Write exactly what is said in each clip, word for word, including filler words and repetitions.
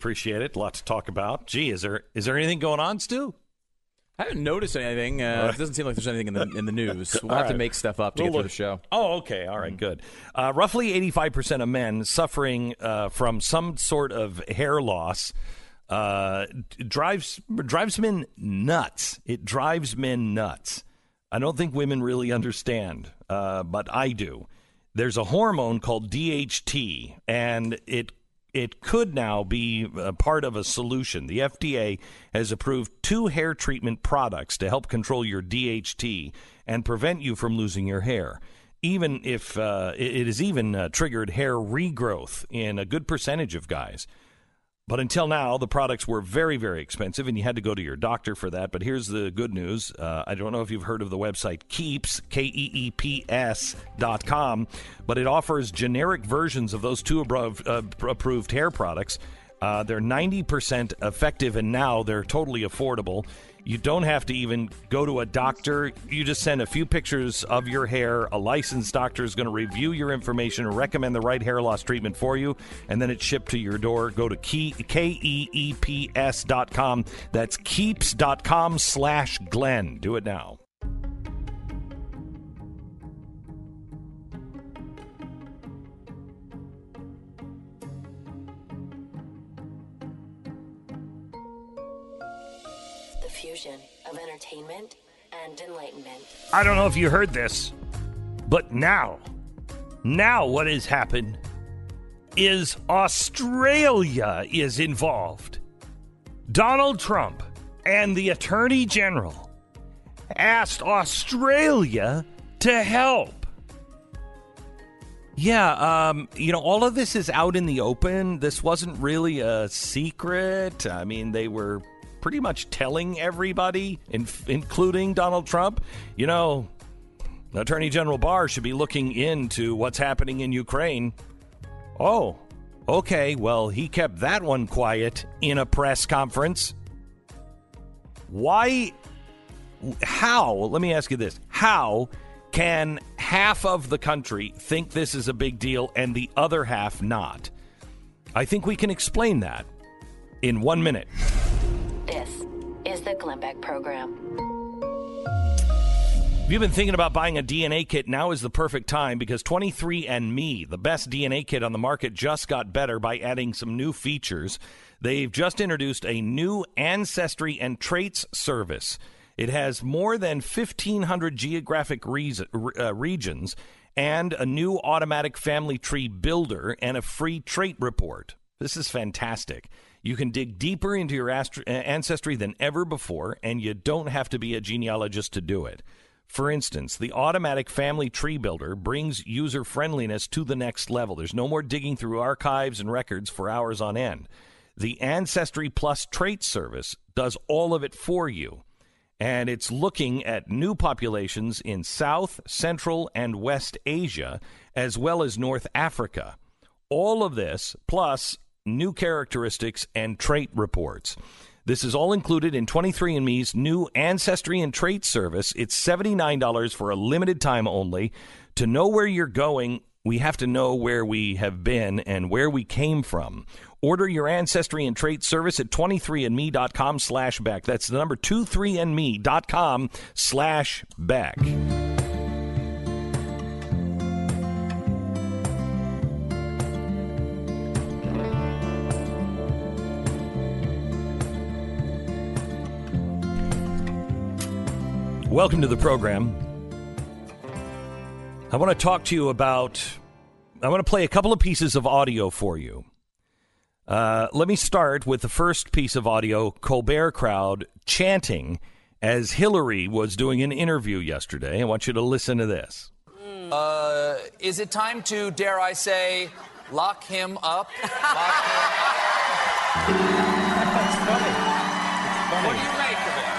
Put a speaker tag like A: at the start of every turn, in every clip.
A: appreciate it. A lot to talk about. Gee, is there is there anything going on, Stu?
B: I haven't noticed anything. Uh, it doesn't seem like there's anything in the in the news. We'll have
A: right.
B: to make stuff up to
A: We'll
B: get through
A: look.
B: the show.
A: Oh, okay. All right, mm-hmm. good. Uh, roughly eighty-five percent of men suffering uh, from some sort of hair loss uh, drives drives men nuts. It drives men nuts. I don't think women really understand, uh, but I do. There's a hormone called D H T, and it It could now be a part of a solution. The F D A has approved two hair treatment products to help control your D H T and prevent you from losing your hair. Even if uh, it has even uh, triggered hair regrowth in a good percentage of guys. But until now, the products were very, very expensive, and you had to go to your doctor for that. But here's the good news. Uh, I don't know if you've heard of the website Keeps, K E E P S dot com, but it offers generic versions of those two above, uh, approved hair products. Uh, they're ninety percent effective, and now they're totally affordable. You don't have to even go to a doctor. You just send a few pictures of your hair. A licensed doctor is going to review your information and recommend the right hair loss treatment for you, and then it's shipped to your door. Go to K E E P S dot com. That's keeps dot com slash Glenn. Do it now.
C: Fusion of entertainment and enlightenment.
A: I don't know if you heard this, but now, now what has happened is Australia is involved. Donald Trump and the Attorney General asked Australia to help. Yeah, um, you know, all of this is out in the open. This wasn't really a secret. I mean, they were pretty much telling everybody, in, including Donald Trump, you know, Attorney General Barr should be looking into what's happening in Ukraine. Oh, okay, well, he kept that one quiet in a press conference. Why? How? Let me ask you this. How can half of the country think this is a big deal and the other half not? I think we can explain that in one minute.
C: This is the Glenn Beck Program.
A: If you've been thinking about buying a D N A kit, now is the perfect time because twenty-three and me, the best D N A kit on the market, just got better by adding some new features. They've just introduced a new Ancestry and Traits service. It has more than fifteen hundred geographic re- uh, regions and a new automatic family tree builder and a free trait report. This is fantastic. You can dig deeper into your ast- ancestry than ever before, and you don't have to be a genealogist to do it. For instance, the automatic family tree builder brings user-friendliness to the next level. There's no more digging through archives and records for hours on end. The Ancestry Plus Trait Service does all of it for you, and it's looking at new populations in South, Central, and West Asia, as well as North Africa. All of this, plus new characteristics and trait reports. This is all included in twenty-three and me's new Ancestry and Trait service. It's seventy-nine dollars for a limited time only. To know where you're going, we have to know where we have been and where we came from. Order your Ancestry and Trait service at twenty-three and me dot com slash Beck. That's the number twenty-three and me dot com slash Beck. Welcome to the program. I want to talk to you about, I want to play a couple of pieces of audio for you. Uh, let me start with the first piece of audio, Colbert crowd chanting as Hillary was doing an interview yesterday. I want you to listen to this.
D: Uh, is it time to, dare I say, lock him up? Lock him up?
B: That's funny. It's funny.
D: What do you make of it?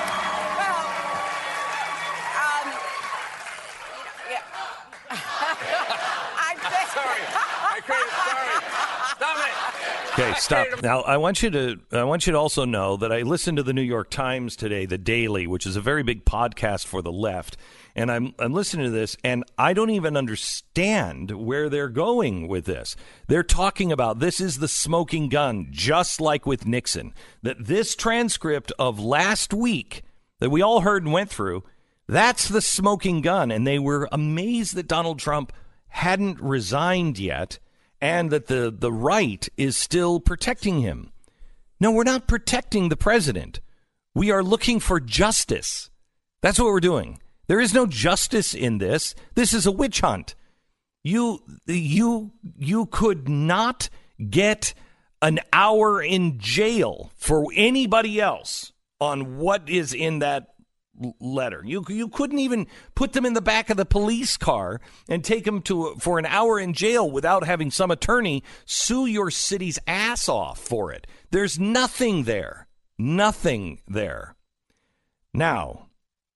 E: I'm
D: sorry. I created, sorry. Stop it.
A: Okay, stop. Now, I want you to I want you to also know that I listened to the New York Times today, The Daily, which is a very big podcast for the left, and I'm I'm listening to this, and I don't even understand where they're going with this. They're talking about this is the smoking gun, just like with Nixon, that this transcript of last week that we all heard and went through, that's the smoking gun, and they were amazed that Donald Trump hadn't resigned yet, and that the, the right is still protecting him. No, we're not protecting the president. We are looking for justice. That's what we're doing. There is no justice in this. This is a witch hunt. You, you, you could not get an hour in jail for anybody else on what is in that letter. You you couldn't even put them in the back of the police car and take them to for an hour in jail without having some attorney sue your city's ass off for it. There's nothing there. Nothing there. Now,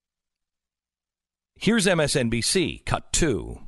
A: here's M S N B C, cut two.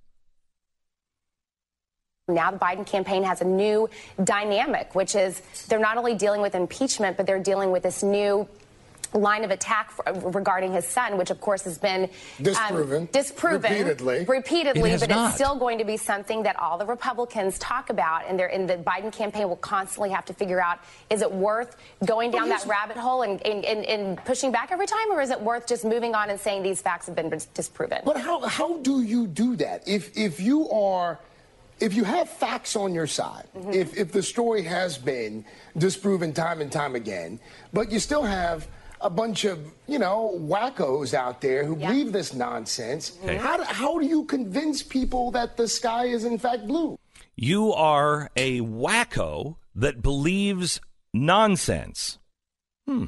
E: Now the Biden campaign has a new dynamic, which is they're not only dealing with impeachment, but they're dealing with this new line of attack for, regarding his son, which of course has been
F: disproven,
E: um, disproven
F: repeatedly,
E: repeatedly
A: it
E: but
A: not.
E: It's still going to be something that all the Republicans talk about, and they're in the Biden campaign will constantly have to figure out: is it worth going down that rabbit hole and, and, and, and pushing back every time, or is it worth just moving on and saying these facts have been disproven?
F: But how how do you do that if if you are if you have facts on your side, mm-hmm. if if the story has been disproven time and time again, but you still have a bunch of, you know, wackos out there who
E: yeah.
F: believe this nonsense.
A: Hey.
F: How, do, how do you convince people that the sky is in fact blue?
A: You are a wacko that believes nonsense. Hmm.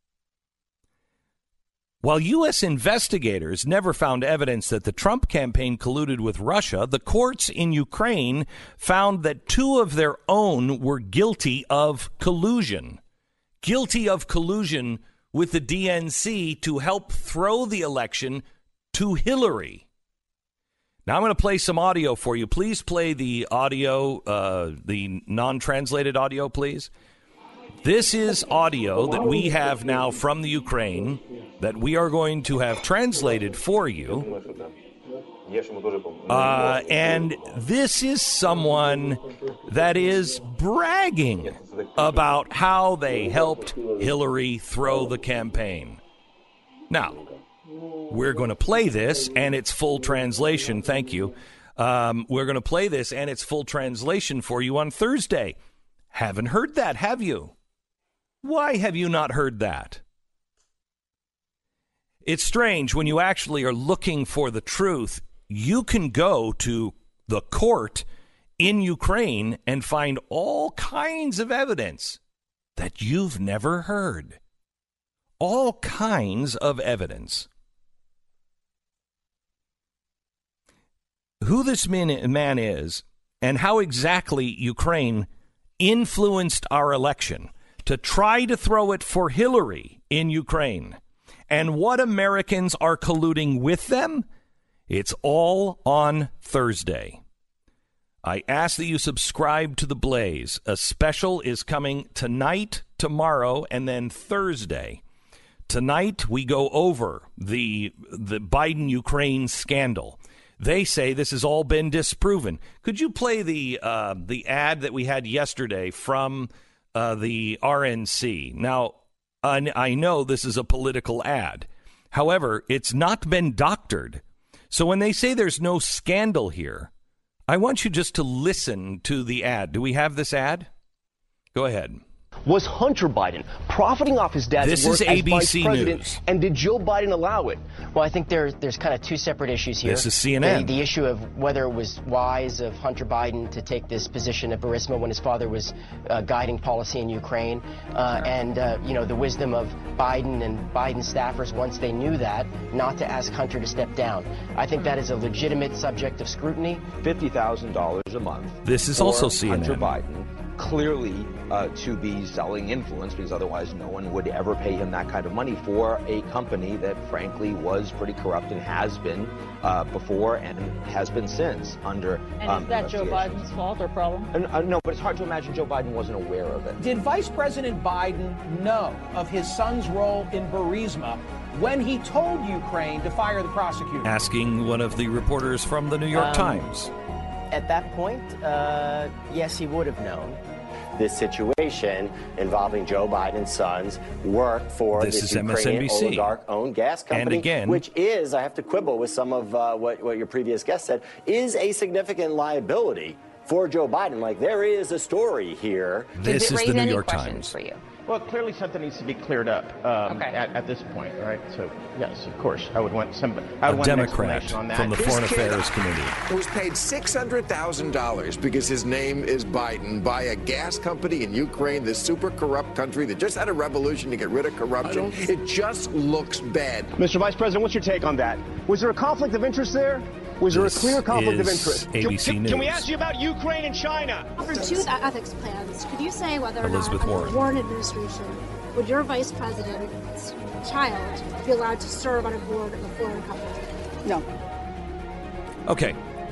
A: While U S investigators never found evidence that the Trump campaign colluded with Russia, the courts in Ukraine found that two of their own were guilty of collusion. Guilty of collusion with the D N C to help throw the election to Hillary. Now I'm going to play some audio for you. Please play the audio, uh, the non-translated audio, please. This is audio that we have now from the Ukraine that we are going to have translated for you. Uh, and this is someone that is bragging about how they helped Hillary throw the campaign. Now, we're going to play this and its full translation. Thank you. Um, we're going to play this and its full translation for you on Thursday. Haven't heard that, have you? Why have you not heard that? It's strange when you actually are looking for the truth. You can go to the court in Ukraine and find all kinds of evidence that you've never heard. All kinds of evidence. Who this man is and how exactly Ukraine influenced our election to try to throw it for Hillary in Ukraine, and what Americans are colluding with them, it's all on Thursday. I ask that you subscribe to The Blaze. A special is coming tonight, tomorrow, and then Thursday. Tonight, we go over the the Biden-Ukraine scandal. They say this has all been disproven. Could you play the uh, the ad that we had yesterday from uh, the R N C? Now, I, I know this is a political ad. However, it's not been doctored. So when they say there's no scandal here, I want you just to listen to the ad. Do we have this ad? Go ahead.
G: Was Hunter Biden profiting off his dad's
A: This
G: work
A: is
G: as
A: A B C
G: vice president,
A: News.
G: and did Joe Biden allow it?
H: Well, I think there, there's kind of two separate issues here.
A: This is C N N.
H: The, the issue of whether it was wise of Hunter Biden to take this position at Burisma when his father was uh, guiding policy in Ukraine, uh, and, uh, you know, the wisdom of Biden and Biden staffers, once they knew that, not to ask Hunter to step down. I think that is a legitimate subject of scrutiny.
I: fifty thousand dollars a month.
A: This is
I: for
A: also C N N.
I: Hunter Biden clearly uh, to be selling influence, because otherwise no one would ever pay him that kind of money for a company that frankly was pretty corrupt and has been uh, before and has been since under
J: And
I: um,
J: is that Joe Biden's fault or problem?
I: And, uh, no, but it's hard to imagine Joe Biden wasn't aware of it.
K: Did Vice President Biden know of his son's role in Burisma when he told Ukraine to fire the prosecutor?
A: Asking one of the reporters from the New York
H: Um,
A: Times.
H: At that point, uh, yes, he would have known.
L: This situation involving Joe Biden's sons work for
A: This
L: this
A: is M S N B C.
L: Ukrainian oligarch-owned gas company,
A: And again-
L: which is, I have to quibble with some of uh, what, what your previous guest said, is a significant liability for Joe Biden. Like, there is a story here.
A: This is the New York Times.
M: For you? Well, clearly something needs to be cleared up um,
L: Okay.
M: at, at this point, right? So, yes, of course, I would want some. I would
A: A
M: want an
A: Democrat
M: explanation on that.
A: from the
N: This
A: Foreign
N: kid
A: Affairs Committee.
N: was paid six hundred thousand dollars because his name is Biden by a gas company in Ukraine, this super corrupt country that just had a revolution to get rid of corruption. It just looks bad.
G: Mister Vice President, what's your take on that? Was there a conflict of interest there? Was there a
A: This
G: clear conflict of
A: is
G: interest?
A: A B C
G: can,
A: News.
G: can we ask you about Ukraine and China?
O: For two ethics plans, could you say whether or
A: Elizabeth
O: not under
A: Warren.
O: the Warren administration would your vice president's child be allowed to serve on a board of a foreign company? No.
A: Okay.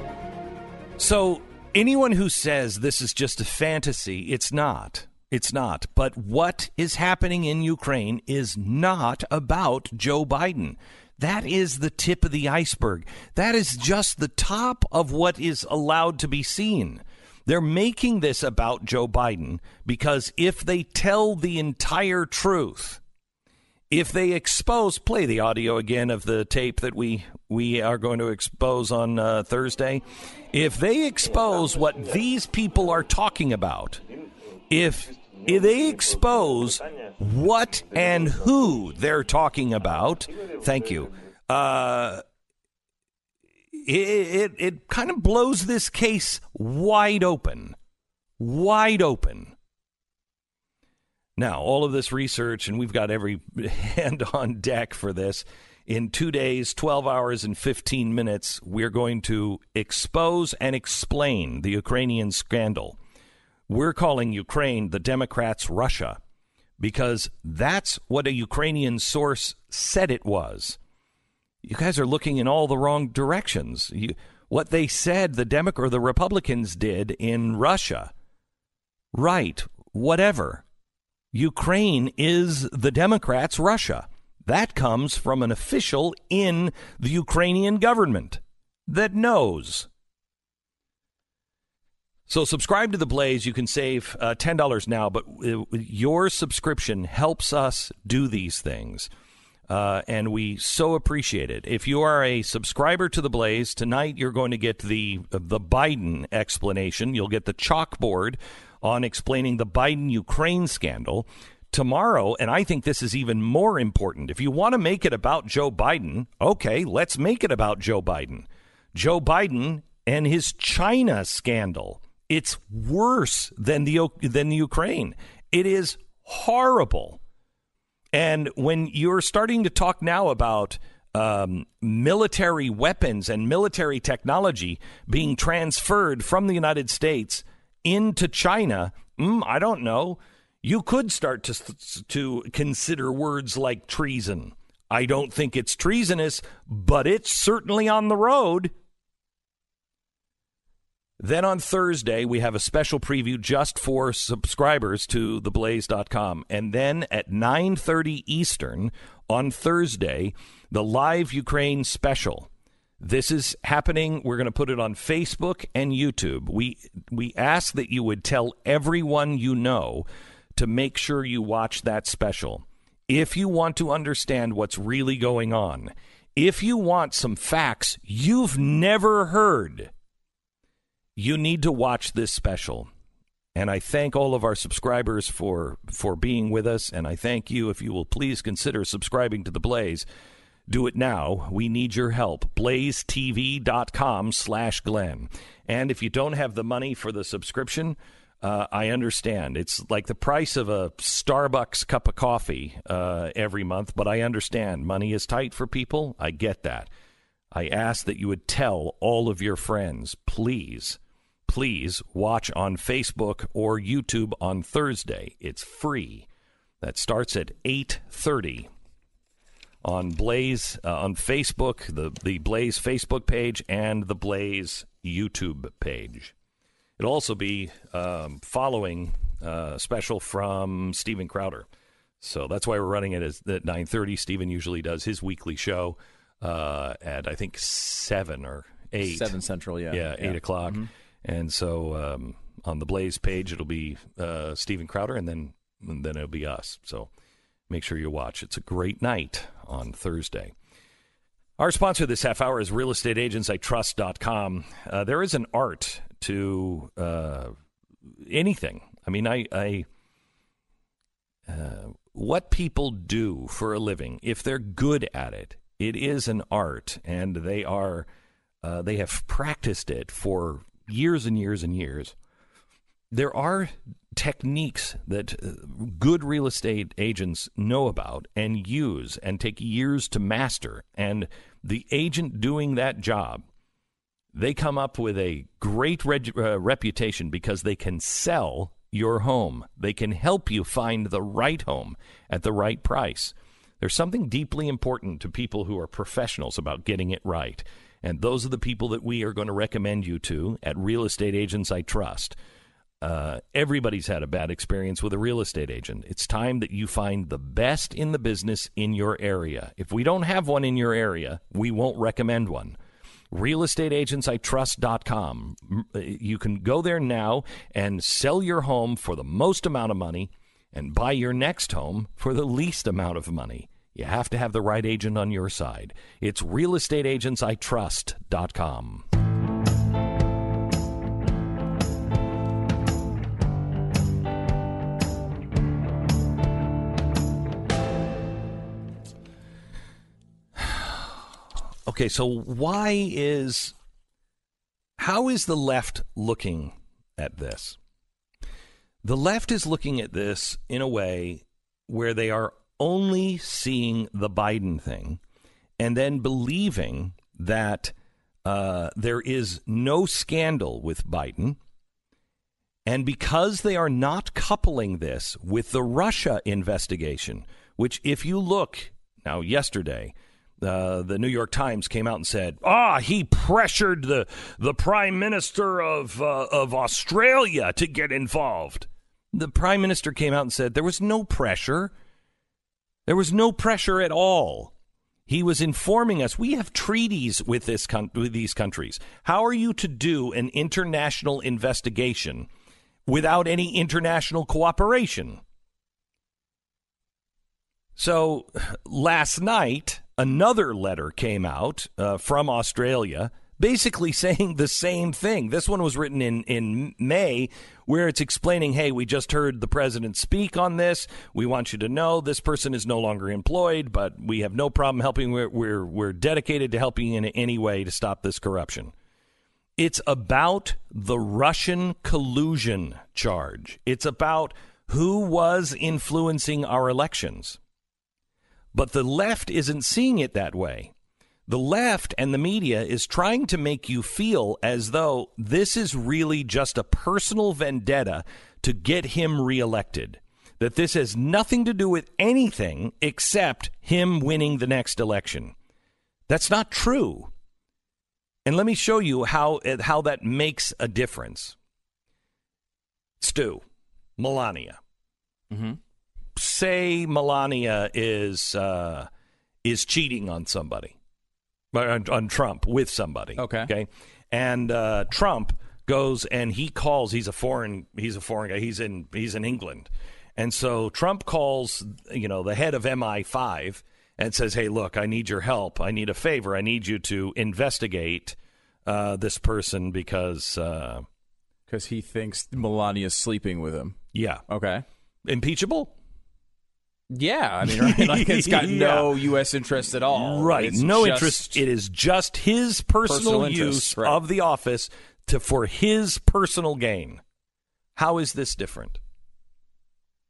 A: So anyone who says this is just a fantasy, it's not. It's not. But what is happening in Ukraine is not about Joe Biden. That is the tip of the iceberg. That is just the top of what is allowed to be seen. They're making this about Joe Biden because if they tell the entire truth, if they expose, play the audio again of the tape that we we are going to expose on uh, Thursday. If they expose what these people are talking about, if, if they expose what and who they're talking about, thank you, uh, it, it, it kind of blows this case wide open, wide open. Now, all of this research, and we've got every hand on deck for this. In two days, twelve hours and fifteen minutes, we're going to expose and explain the Ukrainian scandal. We're calling Ukraine the Democrats' Russia because that's what a Ukrainian source said it was. You guys are looking in all the wrong directions. You, what they said the Demo- or the Republicans did in Russia, right, whatever. Ukraine is the Democrats' Russia. That comes from an official in the Ukrainian government that knows. So subscribe to The Blaze. You can save uh, ten dollars now, but uh, your subscription helps us do these things. Uh, and we so appreciate it. If you are a subscriber to The Blaze, tonight you're going to get the the Biden explanation. You'll get the chalkboard on explaining the Biden-Ukraine scandal. Tomorrow, and I think this is even more important, if you want to make it about Joe Biden, okay, let's make it about Joe Biden. Joe Biden and his China scandal. It's worse than the than the Ukraine. It is horrible. And when you're starting to talk now about um, military weapons and military technology being transferred from the United States into China, mm, I don't know. You could start to to consider words like treason. I don't think it's treasonous, but it's certainly on the road. Then on Thursday, we have a special preview just for subscribers to the blaze dot com. And then at nine thirty Eastern on Thursday, the live Ukraine special. This is happening. We're going to put it on Facebook and YouTube. We we ask that you would tell everyone you know to make sure you watch that special. If you want to understand what's really going on, if you want some facts you've never heard, you need to watch this special. And I thank all of our subscribers for, for being with us, and I thank you. If you will please consider subscribing to The Blaze, do it now. We need your help. blaze t v dot com slash Glenn. And if you don't have the money for the subscription, uh, I understand. It's like the price of a Starbucks cup of coffee uh, every month, but I understand. Money is tight for people. I get that. I ask that you would tell all of your friends, please. please watch on Facebook or YouTube on Thursday. It's free. That starts at eight thirty on Blaze, uh, on Facebook, the, the Blaze Facebook page and the Blaze YouTube page. It'll also be um, following uh, a special from Steven Crowder. So that's why we're running it at, at nine thirty. Steven usually does his weekly show uh, at, I think, seven or eight.
B: seven Central, yeah.
A: Yeah, eight
B: yeah.
A: o'clock. Mm-hmm. And so um, on the Blaze page, it'll be uh, Steven Crowder, and then, and then it'll be us. So make sure you watch. It's a great night on Thursday. Our sponsor this half hour is real estate agents I trust dot com. Uh, there is an art to uh, anything. I mean, I, I uh, what people do for a living, if they're good at it, it is an art, and they are uh, they have practiced it for years and years and years. There are techniques that good real estate agents know about and use and take years to master. And the agent doing that job, they come up with a great reg- uh, reputation because they can sell your home. They can help you find the right home at the right price. There's something deeply important to people who are professionals about getting it right. And those are the people that we are going to recommend you to at Real Estate Agents I Trust. Uh, everybody's had a bad experience with a real estate agent. It's time that you find the best in the business in your area. If we don't have one in your area, we won't recommend one. real estate agents I trust dot com. You can go there now and sell your home for the most amount of money and buy your next home for the least amount of money. You have to have the right agent on your side. It's real estate agents I trust dot com. Okay, so why is, how is the left looking at this? The left is looking at this in a way where they are only seeing the Biden thing and then believing that uh, there is no scandal with Biden. And because they are not coupling this with the Russia investigation, which if you look now yesterday, Uh, the New York Times came out and said, ah, he pressured the the Prime Minister of uh, of Australia to get involved. The Prime Minister came out and said there was no pressure. There was no pressure at all. He was informing us, we have treaties with this con- with these countries. How are you to do an international investigation without any international cooperation? So last night, another letter came out uh, from Australia basically saying the same thing. This one was written in, in May, where it's explaining, hey, we just heard the president speak on this. We want you to know this person is no longer employed, but we have no problem helping. We're, we're, we're dedicated to helping in any way to stop this corruption. It's about the Russian collusion charge. It's about who was influencing our elections. But the left isn't seeing it that way. The left and the media is trying to make you feel as though this is really just a personal vendetta to get him reelected, that this has nothing to do with anything except him winning the next election. That's not true. And let me show you how, how that makes a difference. Stu, Melania.
B: Mm-hmm.
A: Say Melania is uh, is cheating on somebody, on, on Trump with somebody.
B: Okay.
A: Okay. And uh, Trump goes and he calls. He's a foreign. He's a foreign guy. He's in. He's in England, and so Trump calls, you know, the head of M I five and says, "Hey, look, I need your help. I need a favor. I need you to investigate uh, this person because
B: because uh, he thinks Melania's sleeping with him."
A: Yeah.
B: Okay.
A: Impeachable.
B: Yeah, I mean, right? Like it's got yeah. no U S interest at all.
A: Right,
B: it's
A: no
B: just
A: interest. It is just his personal,
B: personal
A: use
B: right.
A: of the office to for his personal gain. How is this different?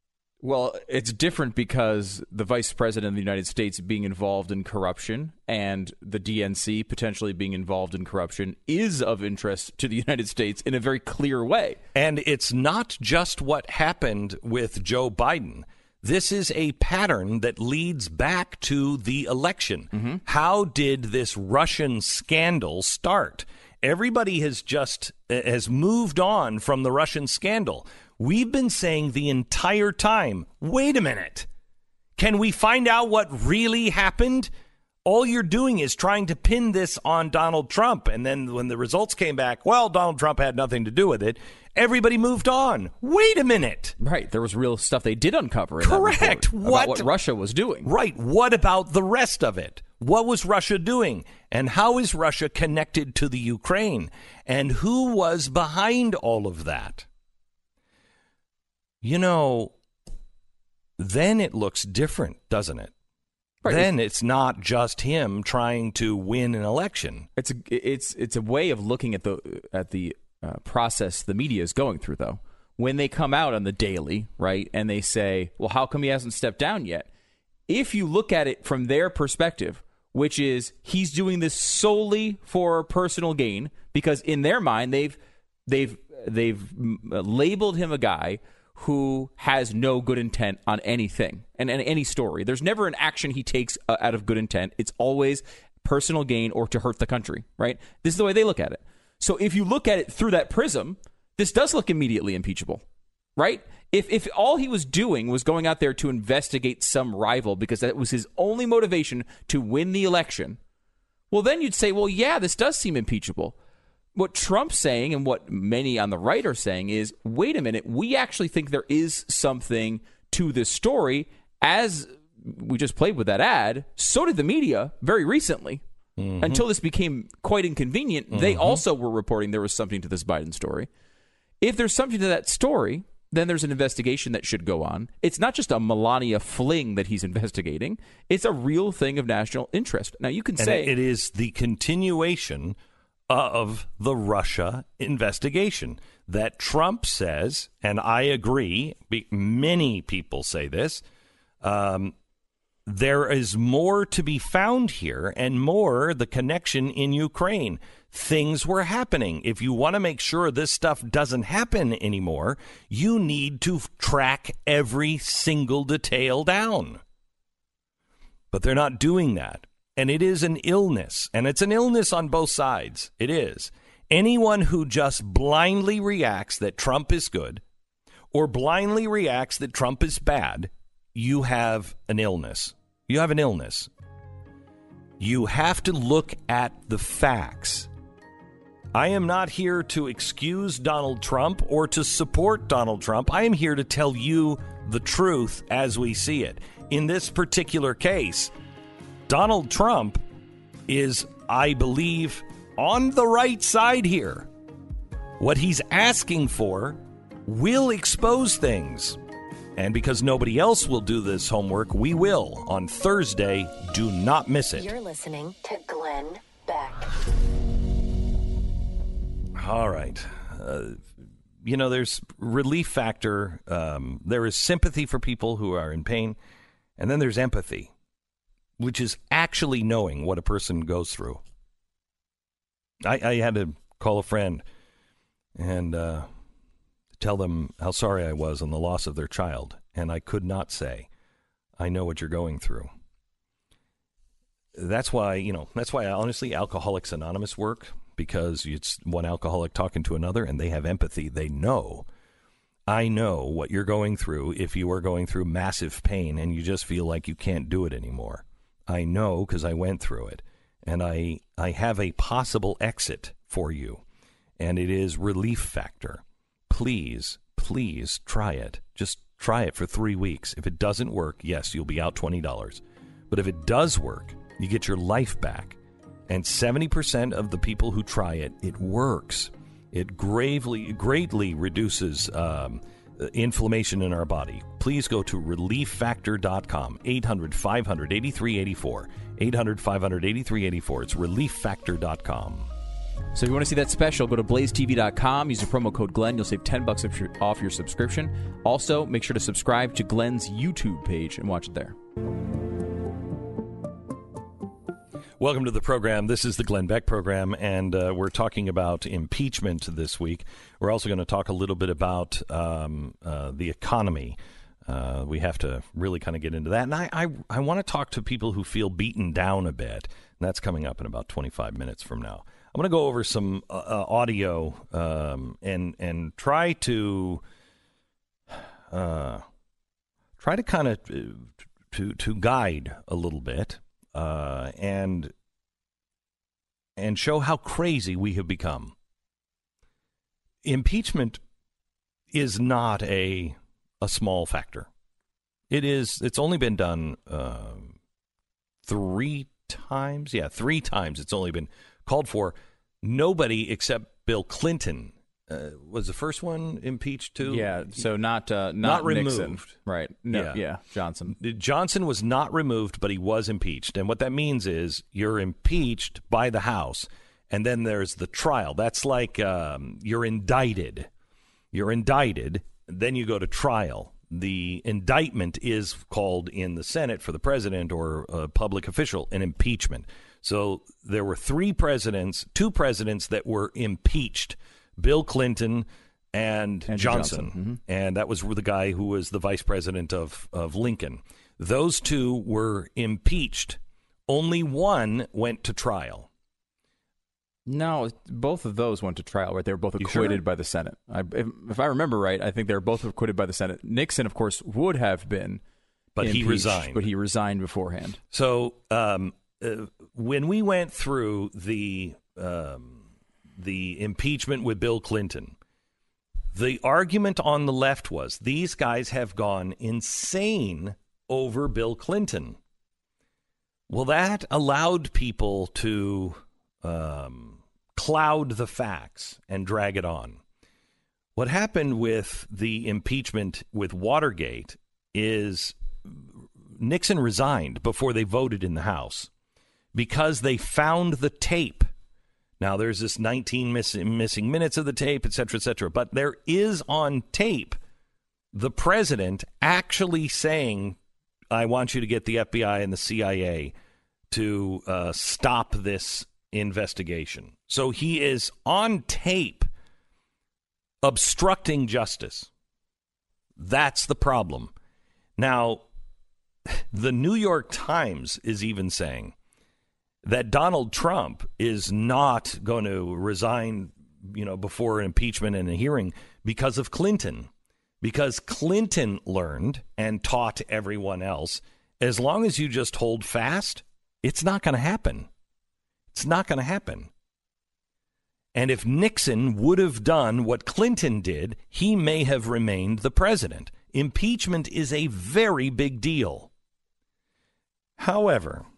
B: Well, it's different because the vice president of the United States being involved in corruption and the D N C potentially being involved in corruption is of interest to the United States in a very clear way.
A: And it's not just what happened with Joe Biden. This is a pattern that leads back to the election. Mm-hmm. How did this Russian scandal start? Everybody has just has moved on from the Russian scandal. We've been saying the entire time, wait a minute. Can we find out what really happened? All you're doing is trying to pin this on Donald Trump. And then when the results came back, well, Donald Trump had nothing to do with it. Everybody moved on. Wait a minute.
B: Right. There was real stuff they did uncover. In
A: Correct.
B: That report
A: what?
B: About what Russia was doing.
A: Right. What about the rest of it? What was Russia doing? And how is Russia connected to the Ukraine? And who was behind all of that? You know, then it looks different, doesn't it? Right. Then it's not just him trying to win an election.
B: It's a, it's it's a way of looking at the at the uh, process the media is going through, though. When they come out on the daily, right, and they say, well, how come he hasn't stepped down yet? If you look at it from their perspective, which is he's doing this solely for personal gain, because in their mind they've they've they've labeled him a guy who has no good intent on anything and, and any story. There's never an action he takes uh, out of good intent. It's always personal gain or to hurt the country, right? This is the way they look at it. So if you look at it through that prism, this does look immediately impeachable, right? If if all he was doing was going out there to investigate some rival because that was his only motivation to win the election, well, then you'd say, well, yeah, this does seem impeachable. What Trump's saying and what many on the right are saying is, wait a minute, we actually think there is something to this story. As we just played with that ad, so did the media very recently. Mm-hmm. Until this became quite inconvenient, mm-hmm. they also were reporting there was something to this Biden story. If there's something to that story, then there's an investigation that should go on. It's not just a Melania fling that he's investigating. It's a real thing of national interest. Now, you can
A: and
B: say...
A: it is the continuation of the Russia investigation that Trump says, and I agree, many people say this, um, there is more to be found here and more the connection in Ukraine. Things were happening. If you want to make sure this stuff doesn't happen anymore, you need to track every single detail down. But they're not doing that. And it is an illness, and it's an illness on both sides. It is. Anyone who just blindly reacts that Trump is good or blindly reacts that Trump is bad, you have an illness. You have an illness. You have to look at the facts. I am not here to excuse Donald Trump or to support Donald Trump. I am here to tell you the truth as we see it. In this particular case, Donald Trump is, I believe, on the right side here. What he's asking for will expose things. And because nobody else will do this homework, we will on Thursday. Do not miss it.
C: You're listening to Glenn Beck.
A: All right. Uh, you know, there's relief factor. Um, there is sympathy for people who are in pain. And then there's empathy, which is actually knowing what a person goes through. I, I had to call a friend and uh, tell them how sorry I was on the loss of their child. And I could not say, I know what you're going through. That's why, you know, that's why, honestly, Alcoholics Anonymous work, because it's one alcoholic talking to another and they have empathy. They know. I know what you're going through if you are going through massive pain and you just feel like you can't do it anymore. I know because I went through it, and I I have a possible exit for you, and it is Relief Factor. Please, please try it. Just try it for three weeks. If it doesn't work, yes, you'll be out twenty dollars. But if it does work, you get your life back. And seventy percent of the people who try it, it works. It gravely, greatly reduces um, inflammation in our body. Please go to relief factor dot com, eight hundred, five hundred, eighty-three eighty-four, eight hundred, five hundred, eighty-three eighty-four. It's relief factor dot com.
B: So if you want to see that special, go to blaze t v dot com. Use the promo code Glenn. You'll save ten bucks off your, off your subscription. Also, make sure to subscribe to Glenn's YouTube page and watch it there.
A: Welcome to the program. This is the Glenn Beck program, and uh, we're talking about impeachment this week. We're also going to talk a little bit about um, uh, the economy. Uh, we have to really kind of get into that. And I, I, I want to talk to people who feel beaten down a bit, and that's coming up in about twenty-five minutes from now. I'm going to go over some uh, uh, audio um, and and try to uh, try to kind of to to guide a little bit. Uh, and and show how crazy we have become. Impeachment is not a a small factor. It is. It's only been done uh, three times. Yeah, three times. It's only been called for. Nobody except Bill Clinton uh, was the first one impeached too.
B: Yeah, so not uh,
A: not
B: not, Nixon.
A: removed,
B: right? No,
A: yeah.
B: yeah, Johnson.
A: Johnson was not removed, but he was impeached, and what that means is you're impeached by the House, and then there's the trial. That's like um, you're indicted. You're indicted, then you go to trial. The indictment is called in the Senate for the president or a public official an impeachment. So there were three presidents, two presidents that were impeached. Bill Clinton and,
B: and
A: Johnson,
B: Johnson. Mm-hmm.
A: and that was the guy who was the vice president of, of Lincoln. Those two were impeached. Only one went to trial.
B: No, both of those went to trial, right? They were both
A: You
B: acquitted
A: sure?
B: by the Senate. I, if, if I remember right, I think they were both acquitted by the Senate. Nixon, of course, would have been
A: But he
B: impeached,
A: resigned.
B: But he resigned beforehand.
A: So um, uh, when we went through the um, the impeachment with Bill Clinton, the argument on the left was these guys have gone insane over Bill Clinton. Well, that allowed people to um, cloud the facts and drag it on. What happened with the impeachment with Watergate is Nixon resigned before they voted in the House because they found the tape. Now, there's this nineteen missing, missing minutes of the tape, et cetera, et cetera. But there is on tape the president actually saying, I want you to get the F B I and the C I A to uh, stop this investigation. So he is on tape obstructing justice. That's the problem. Now, the New York Times is even saying that Donald Trump is not going to resign, you know, before an impeachment and a hearing because of Clinton. Because Clinton learned and taught everyone else, as long as you just hold fast, it's not going to happen. It's not going to happen. And if Nixon would have done what Clinton did, he may have remained the president. Impeachment is a very big deal. However,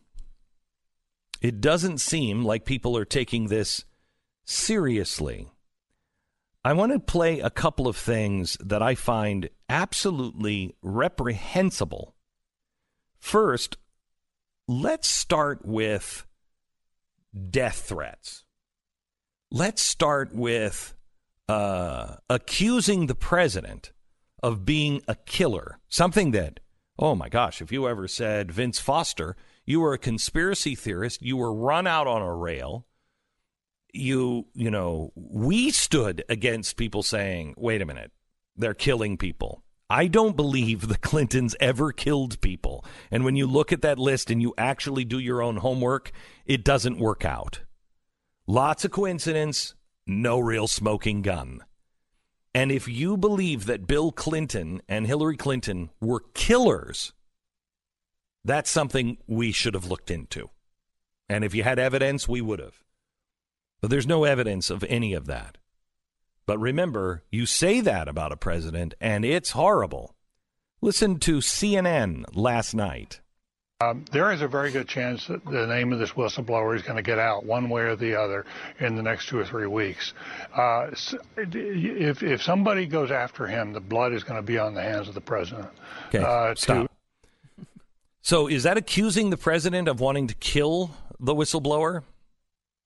A: it doesn't seem like people are taking this seriously. I want to play a couple of things that I find absolutely reprehensible. First, let's start with death threats. Let's start with uh, accusing the president of being a killer, something that, oh my gosh, if you ever said Vince Foster, you were a conspiracy theorist, you were run out on a rail, you, you know, we stood against people saying, wait a minute, they're killing people. I don't believe the Clintons ever killed people. And when you look at that list and you actually do your own homework, it doesn't work out. Lots of coincidence, no real smoking gun. And if you believe that Bill Clinton and Hillary Clinton were killers, that's something we should have looked into. And if you had evidence, we would have. But there's no evidence of any of that. But remember, you say that about a president, and it's horrible. Listen to C N N last night.
P: Um, there is a very good chance that the name of this whistleblower is going to get out one way or the other in the next two or three weeks. Uh, if, if somebody goes after him, the blood is going to be on the hands of the president.
A: Okay,
P: uh,
A: stop.
P: To...
A: So is that accusing the president of wanting to kill the whistleblower?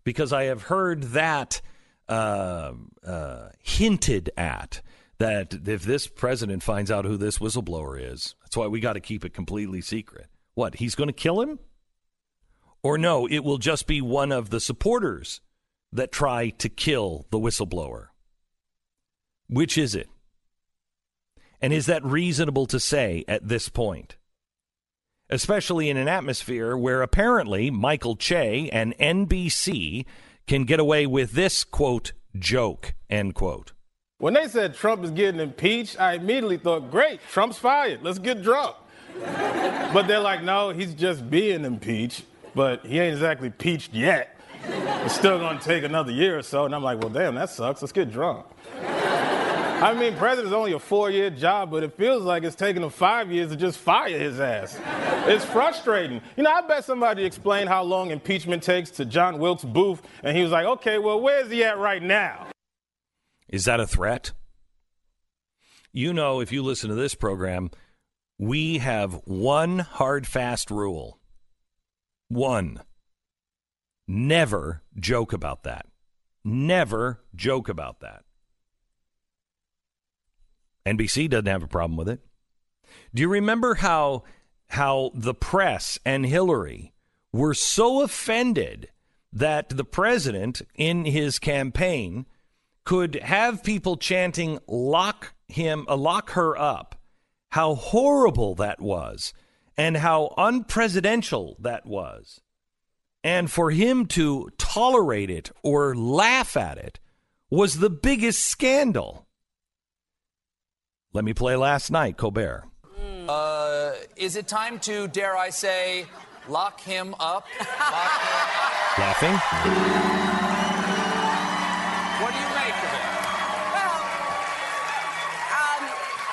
A: because I have heard that uh, uh, hinted at, that if this president finds out who this whistleblower is, that's why we got to keep it completely secret. What, he's going to kill him? Or no, it will just be one of the supporters that try to kill the whistleblower. Which is it? And is that reasonable to say at this point? Especially in an atmosphere where apparently Michael Che and N B C can get away with this, quote, joke, end quote.
Q: When they said Trump is getting impeached, I immediately thought, great, Trump's fired. Let's get drunk. But they're like, no, he's just being impeached, but he ain't exactly peached yet. It's still going to take another year or so. And I'm like, well, damn, that sucks. Let's get drunk. I mean, president's only a four-year job, but it feels like it's taking him five years to just fire his ass. It's frustrating. You know, I bet somebody explained how long impeachment takes to John Wilkes Booth, and he was like, okay, well, where's he at right now?
A: Is that a threat? You know, if you listen to this program, we have one hard, fast rule. One. Never joke about that. Never joke about that. N B C doesn't have a problem with it. Do you remember how how the press and Hillary were so offended that the president in his campaign could have people chanting lock him uh, lock her up, how horrible that was and how unpresidential that was. And for him to tolerate it or laugh at it was the biggest scandal. Let me play last night, Colbert.
D: Uh, is it time to, dare I say, lock him up? Lock him up?
A: Laughing?
D: What do you make of it?
R: Well, um,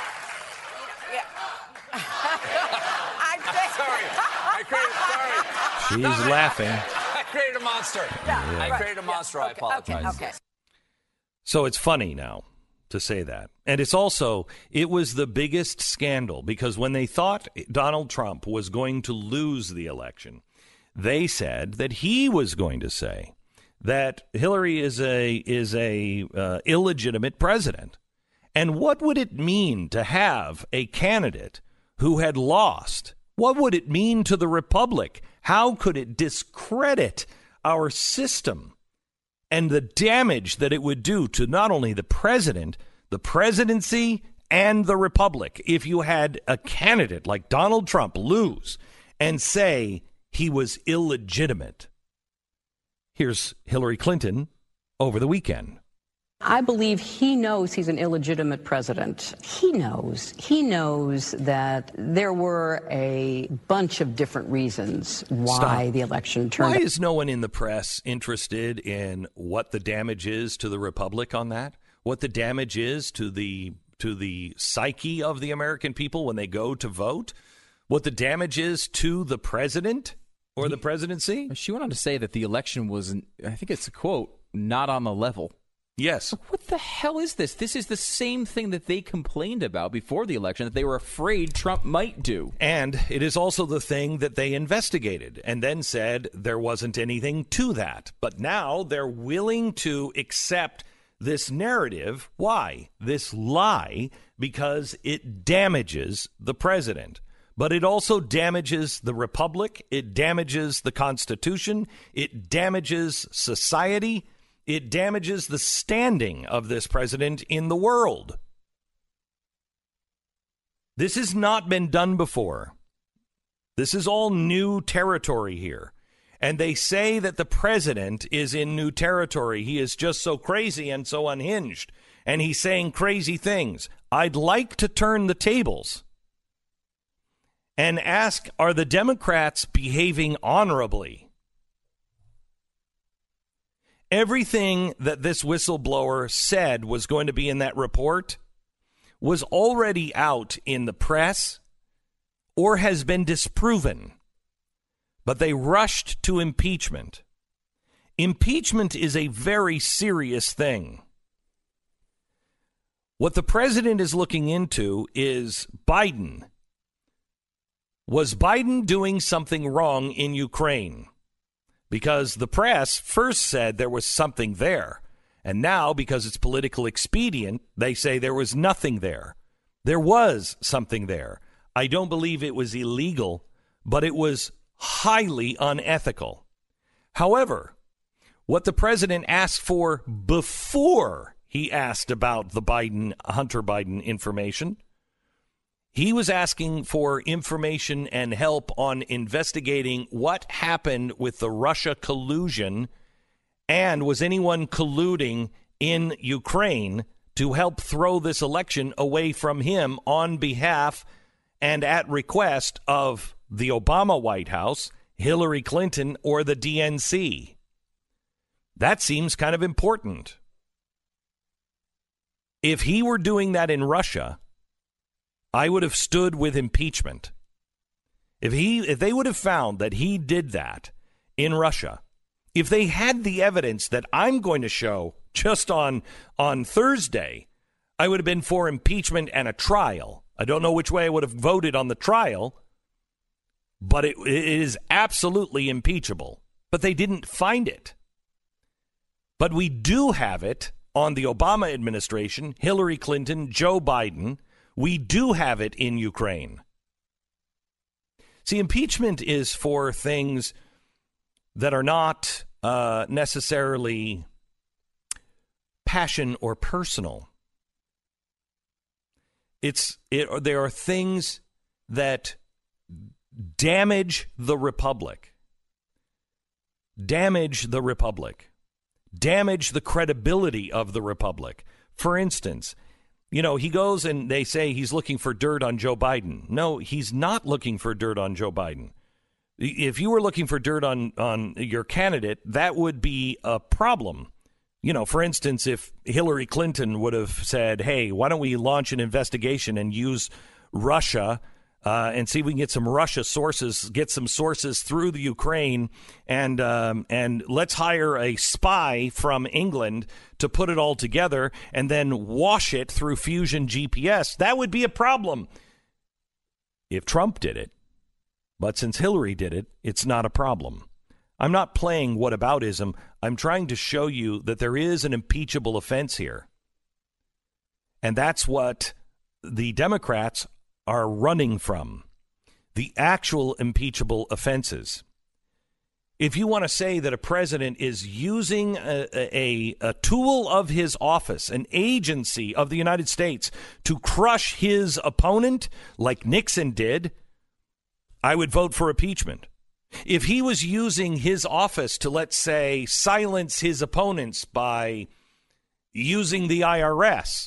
R: yeah. I think...
D: Sorry. I created, sorry.
A: She's laughing.
D: I created a monster.
R: Yeah,
D: I
R: right.
D: created a monster.
R: Yeah,
D: I apologize.
R: Okay, okay.
A: So it's funny now to say that. And it's also, it was the biggest scandal because when they thought Donald Trump was going to lose the election, they said that he was going to say that Hillary is a is a uh, illegitimate president. And what would it mean to have a candidate who had lost? What would it mean to the republic? How could it discredit our system? And the damage that it would do to not only the president, the presidency, and the republic if you had a candidate like Donald Trump lose and say he was illegitimate. Here's Hillary Clinton over the weekend.
S: I believe he knows he's an illegitimate president. He knows. He knows that there were a bunch of different reasons why
A: Stop.
S: the election turned
A: Why
S: out.
A: is no one in the press interested in what the damage is to the republic on that? What the damage is to the to the psyche of the American people when they go to vote? What the damage is to the president or the presidency?
B: She went on to say that the election was, I think it's a quote, not on the level.
A: Yes.
B: What the hell is this? This is the same thing that they complained about before the election that they were afraid Trump might do.
A: And it is also the thing that they investigated and then said there wasn't anything to that. But now they're willing to accept this narrative. Why? This lie, because it damages the president. But it also damages the republic. It damages the Constitution. It damages society. It damages the standing of this president in the world. This has not been done before. This is all new territory here. And they say that the president is in new territory. He is just so crazy and so unhinged. And he's saying crazy things. I'd like to turn the tables and ask, are the Democrats behaving honorably? Everything that this whistleblower said was going to be in that report was already out in the press or has been disproven. But they rushed to impeachment. Impeachment is a very serious thing. What the president is looking into is Biden. Was Biden doing something wrong in Ukraine? because the press first said there was something there. And now, because it's political expedient, they say there was nothing there. There was something there. I don't believe it was illegal, but it was highly unethical. However, what the president asked for before he asked about the Biden, Hunter Biden information, he was asking for information and help on investigating what happened with the Russia collusion, and was anyone colluding in Ukraine to help throw this election away from him on behalf and at request of the Obama White House, Hillary Clinton, or the D N C. That seems kind of important. If he were doing that in Russia, I would have stood with impeachment. If he, if they would have found that he did that in Russia, if they had the evidence that I'm going to show just on on Thursday, I would have been for impeachment and a trial. I don't know which way I would have voted on the trial, but it, it is absolutely impeachable. But they didn't find it. But we do have it on the Obama administration, Hillary Clinton, Joe Biden. We do have it in Ukraine. See, impeachment is for things that are not uh, necessarily passion or personal. It's it, there are things that damage the republic, damage the republic, damage the credibility of the republic. For instance, you know, he goes and they say he's looking for dirt on Joe Biden. No, he's not looking for dirt on Joe Biden. If you were looking for dirt on, on your candidate, that would be a problem. You know, for instance, if Hillary Clinton would have said, hey, why don't we launch an investigation and use Russia uh, and see if we can get some Russia sources, get some sources through the Ukraine, and um, and let's hire a spy from England to put it all together and then wash it through Fusion G P S, that would be a problem if Trump did it. But since Hillary did it, it's not a problem. I'm not playing whataboutism. I'm trying to show you that there is an impeachable offense here. And that's what the Democrats are running from, the actual impeachable offenses. If you want to say that a president is using a, a, a tool of his office, an agency of the United States, to crush his opponent like Nixon did, I would vote for impeachment. If he was using his office to, let's say, silence his opponents by using the I R S,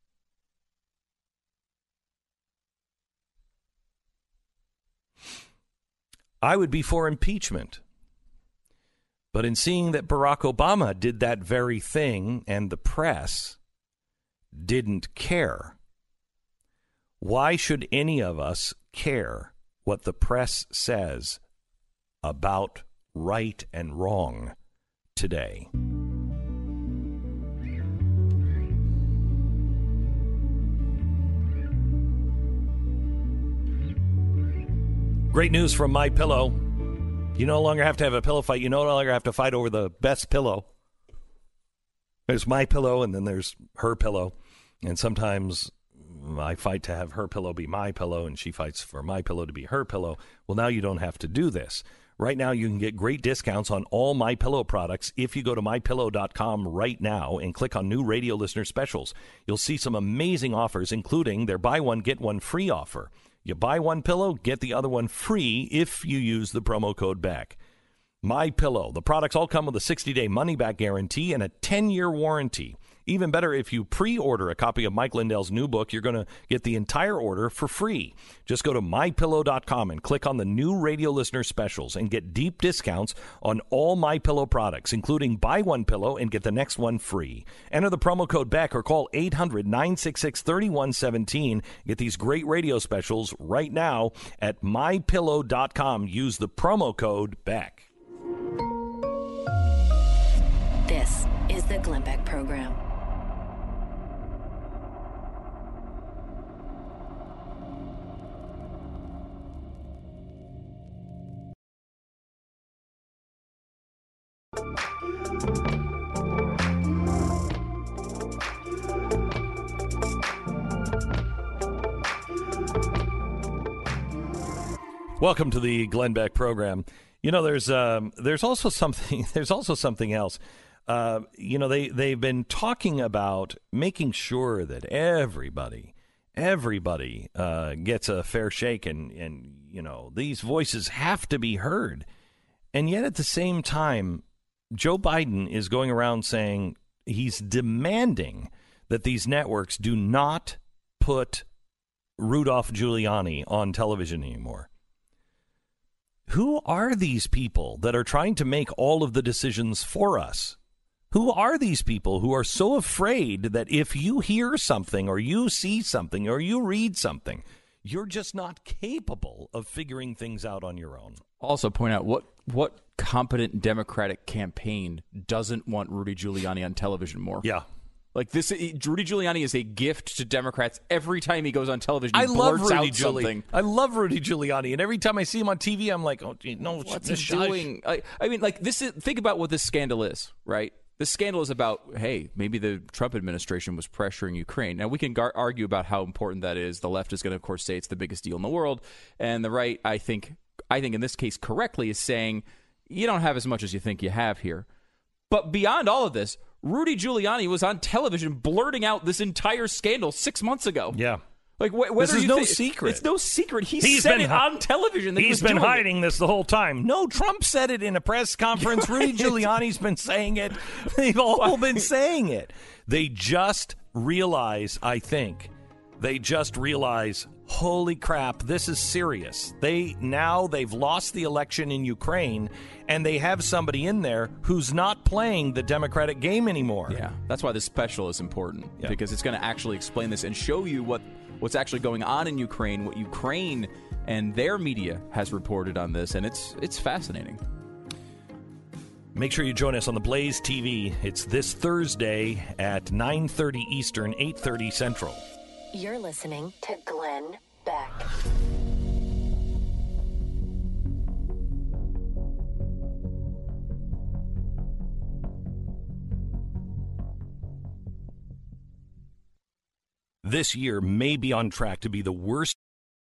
A: I would be for impeachment. But in seeing that Barack Obama did that very thing and the press didn't care, why should any of us care what the press says about right and wrong today? Great news from MyPillow. You no longer have to have a pillow fight. You no longer have to fight over the best pillow. There's my pillow, and then there's her pillow. And sometimes I fight to have her pillow be my pillow, and she fights for my pillow to be her pillow. Well, now you don't have to do this. Right now, you can get great discounts on all MyPillow products if you go to my pillow dot com right now and click on new radio listener specials. You'll see some amazing offers, including their buy one, get one free offer. You buy one pillow, get the other one free if you use the promo code BACK. MyPillow. The products all come with a sixty-day money-back guarantee and a ten-year warranty. Even better, if you pre-order a copy of Mike Lindell's new book, you're going to get the entire order for free. Just go to my pillow dot com and click on the new radio listener specials and get deep discounts on all MyPillow products, including buy one pillow and get the next one free. Enter the promo code BACK or call eight hundred, nine six six, three one one seven. Get these great radio specials right now at my pillow dot com. Use the promo code BACK.
C: This is the Glenn Beck Program.
A: Welcome to the Glenn Beck program. You know, there's um, there's also something there's also something else. Uh, you know, they they've been talking about making sure that everybody everybody uh, gets a fair shake, and and you know these voices have to be heard. And yet, at the same time, Joe Biden is going around saying he's demanding that these networks do not put Rudolph Giuliani on television anymore. Who are these people that are trying to make all of the decisions for us? Who are these people who are so afraid that if you hear something or you see something or you read something, you're just not capable of figuring things out on your own?
B: Also point out, what what competent Democratic campaign doesn't want Rudy Giuliani on television more?
A: Yeah.
B: Like this, Rudy Giuliani is a gift to Democrats every time he goes on television. He
A: I love
B: blurts
A: Rudy
B: out something.
A: Giuliani. I love Rudy Giuliani, and every time I see him on T V, I'm like, "Oh, gee, no,
B: What's
A: this
B: he doing?" I, I mean, like this. Is, think about what this scandal is, right? This scandal is about, hey, maybe the Trump administration was pressuring Ukraine. Now we can gar- argue about how important that is. The left is going to, of course, say it's the biggest deal in the world, and the right, I think, I think in this case correctly, is saying you don't have as much as you think you have here. But beyond all of this, Rudy Giuliani was on television blurting out this entire scandal six months ago.
A: Yeah.
B: Like, wh- whether
A: this is
B: you
A: no
B: think,
A: secret.
B: It's no secret. He
A: He's
B: said
A: been
B: it
A: hi-
B: on television. That
A: He's
B: he was
A: been
B: doing
A: hiding
B: it.
A: this the whole time. No, Trump said it in a press conference. Rudy Giuliani's been saying it. They've all been saying it. They just realize, I think, they just realize, holy crap, this is serious. They now they've lost the election in Ukraine, and they have somebody in there who's not playing the Democratic game anymore.
B: Yeah, that's why this special is important,
A: yeah.
B: because it's going to actually explain this and show you what what's actually going on in Ukraine, what Ukraine and their media has reported on this, and it's it's fascinating.
A: Make sure you join us on the Blaze T V. It's this Thursday at nine thirty Eastern, eight thirty Central.
C: You're listening to Glenn Beck.
A: This year may be on track to be the worst.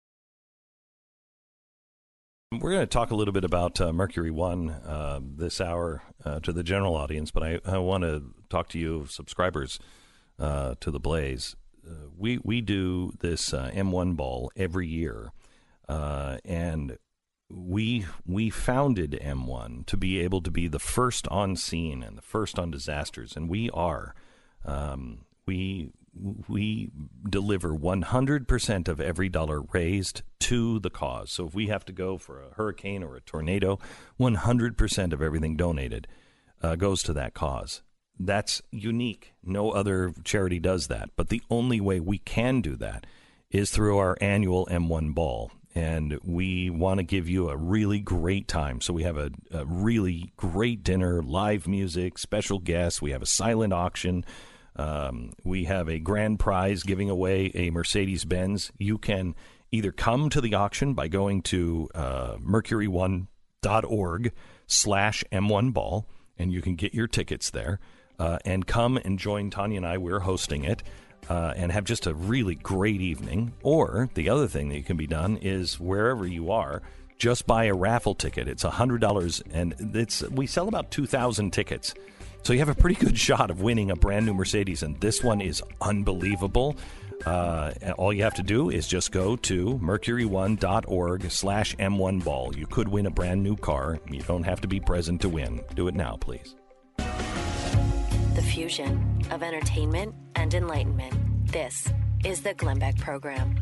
A: We're going to talk a little bit about uh, Mercury One uh, this hour uh, to the general audience, but I, I want to talk to you, subscribers uh, to the Blaze. Uh, we we do this uh, M one ball every year, uh, and we we founded M one to be able to be the first on scene and the first on disasters, and we are. Um, we we deliver one hundred percent of every dollar raised to the cause. So if we have to go for a hurricane or a tornado, one hundred percent of everything donated uh, goes to that cause. That's unique. No other charity does that. But the only way we can do that is through our annual M one ball. And we want to give you a really great time. So we have a, a really great dinner, live music, special guests. We have a silent auction. Um, we have a grand prize giving away a Mercedes-Benz. You can either come to the auction by going to uh, mercury one dot org slash M one ball, and you can get your tickets there. Uh, and come and join Tanya and I. We're hosting it uh, and have just a really great evening. Or the other thing that can be done is wherever you are, just buy a raffle ticket. It's one hundred dollars, and it's we sell about two thousand tickets. So you have a pretty good shot of winning a brand new Mercedes, and this one is unbelievable. Uh, and all you have to do is just go to mercury one dot org slash M one ball. You could win a brand new car. You don't have to be present to win. Do it now, please.
C: The fusion of entertainment and enlightenment. This is the Glenn Beck Program.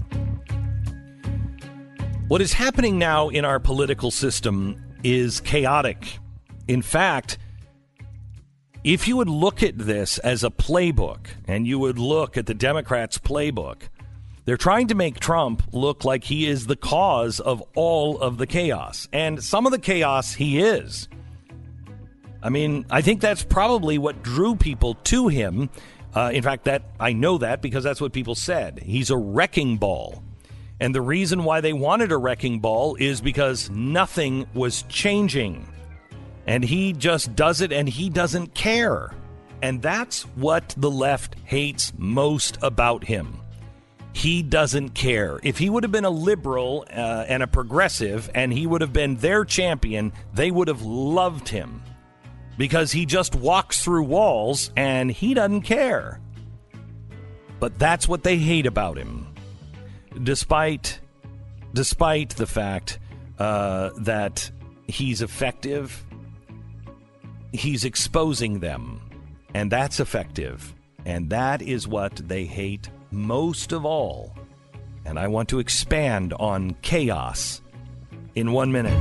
A: What is happening now in our political system is chaotic. In fact, if you would look at this as a playbook, and you would look at the Democrats' playbook, they're trying to make Trump look like he is the cause of all of the chaos. And some of the chaos he is. I mean, I think that's probably what drew people to him. Uh, in fact, that I know that because that's what people said. He's a wrecking ball. And the reason why they wanted a wrecking ball is because nothing was changing. And he just does it, and he doesn't care. And that's what the left hates most about him. He doesn't care. If he would have been a liberal uh, and a progressive, and he would have been their champion, they would have loved him. Because he just walks through walls, and he doesn't care. But that's what they hate about him. Despite, despite the fact uh, that he's effective, he's exposing them. And that's effective. And that is what they hate most of all. And I want to expand on chaos in one minute.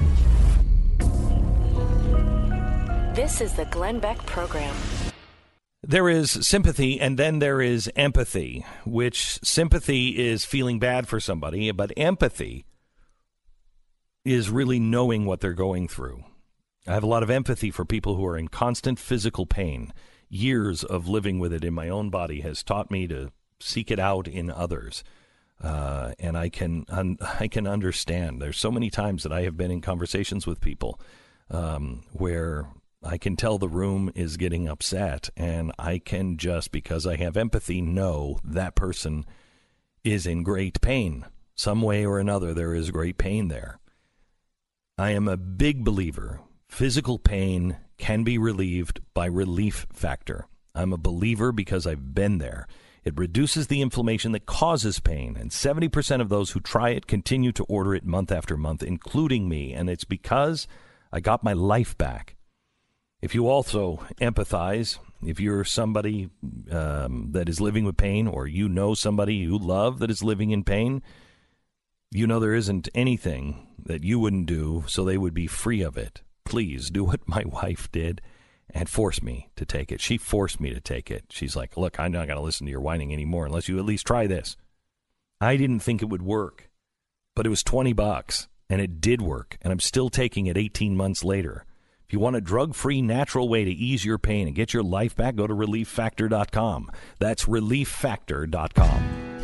C: This is the Glenn Beck Program.
A: There is sympathy, and then there is empathy, which sympathy is feeling bad for somebody, but empathy is really knowing what they're going through. I have a lot of empathy for people who are in constant physical pain. Years of living with it in my own body has taught me to seek it out in others. Uh, and I can un- I can understand. There's so many times that I have been in conversations with people um, where I can tell the room is getting upset, and I can just, because I have empathy, know that person is in great pain. Some way or another, there is great pain there. I am a big believer. Physical pain can be relieved by Relief Factor. I'm a believer because I've been there. It reduces the inflammation that causes pain, and seventy percent of those who try it continue to order it month after month, including me, and it's because I got my life back. If you also empathize, if you're somebody um, that is living with pain, or you know somebody you love that is living in pain, you know there isn't anything that you wouldn't do so they would be free of it. Please do what my wife did and force me to take it. She forced me to take it. She's like, look, I'm not going to listen to your whining anymore unless you at least try this. I didn't think it would work, but it was twenty bucks, and it did work, and I'm still taking it eighteen months later. If you want a drug-free, natural way to ease your pain and get your life back, go to relief factor dot com. That's relief factor dot com.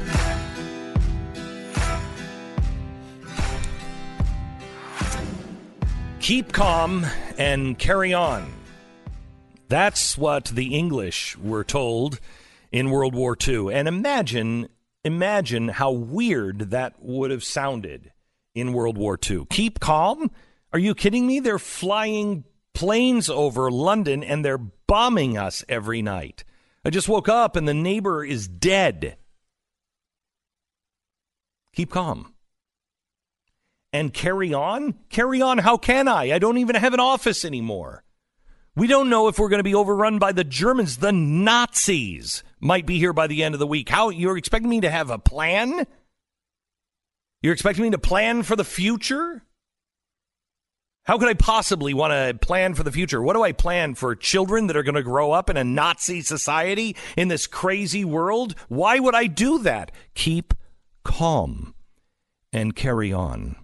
A: Keep calm and carry on. That's what the English were told in World War Two. And imagine, imagine how weird that would have sounded in World War Two. Keep calm? Are you kidding me? They're flying planes over London and they're bombing us every night. I just woke up and the neighbor is dead. Keep calm. And carry on? Carry on? How can I? I don't even have an office anymore. We don't know if we're going to be overrun by the Germans. The Nazis might be here by the end of the week. How? You're expecting me to have a plan? You're expecting me to plan for the future? How could I possibly want to plan for the future? What do I plan for? Children that are going to grow up in a Nazi society in this crazy world? Why would I do that? Keep calm and carry on.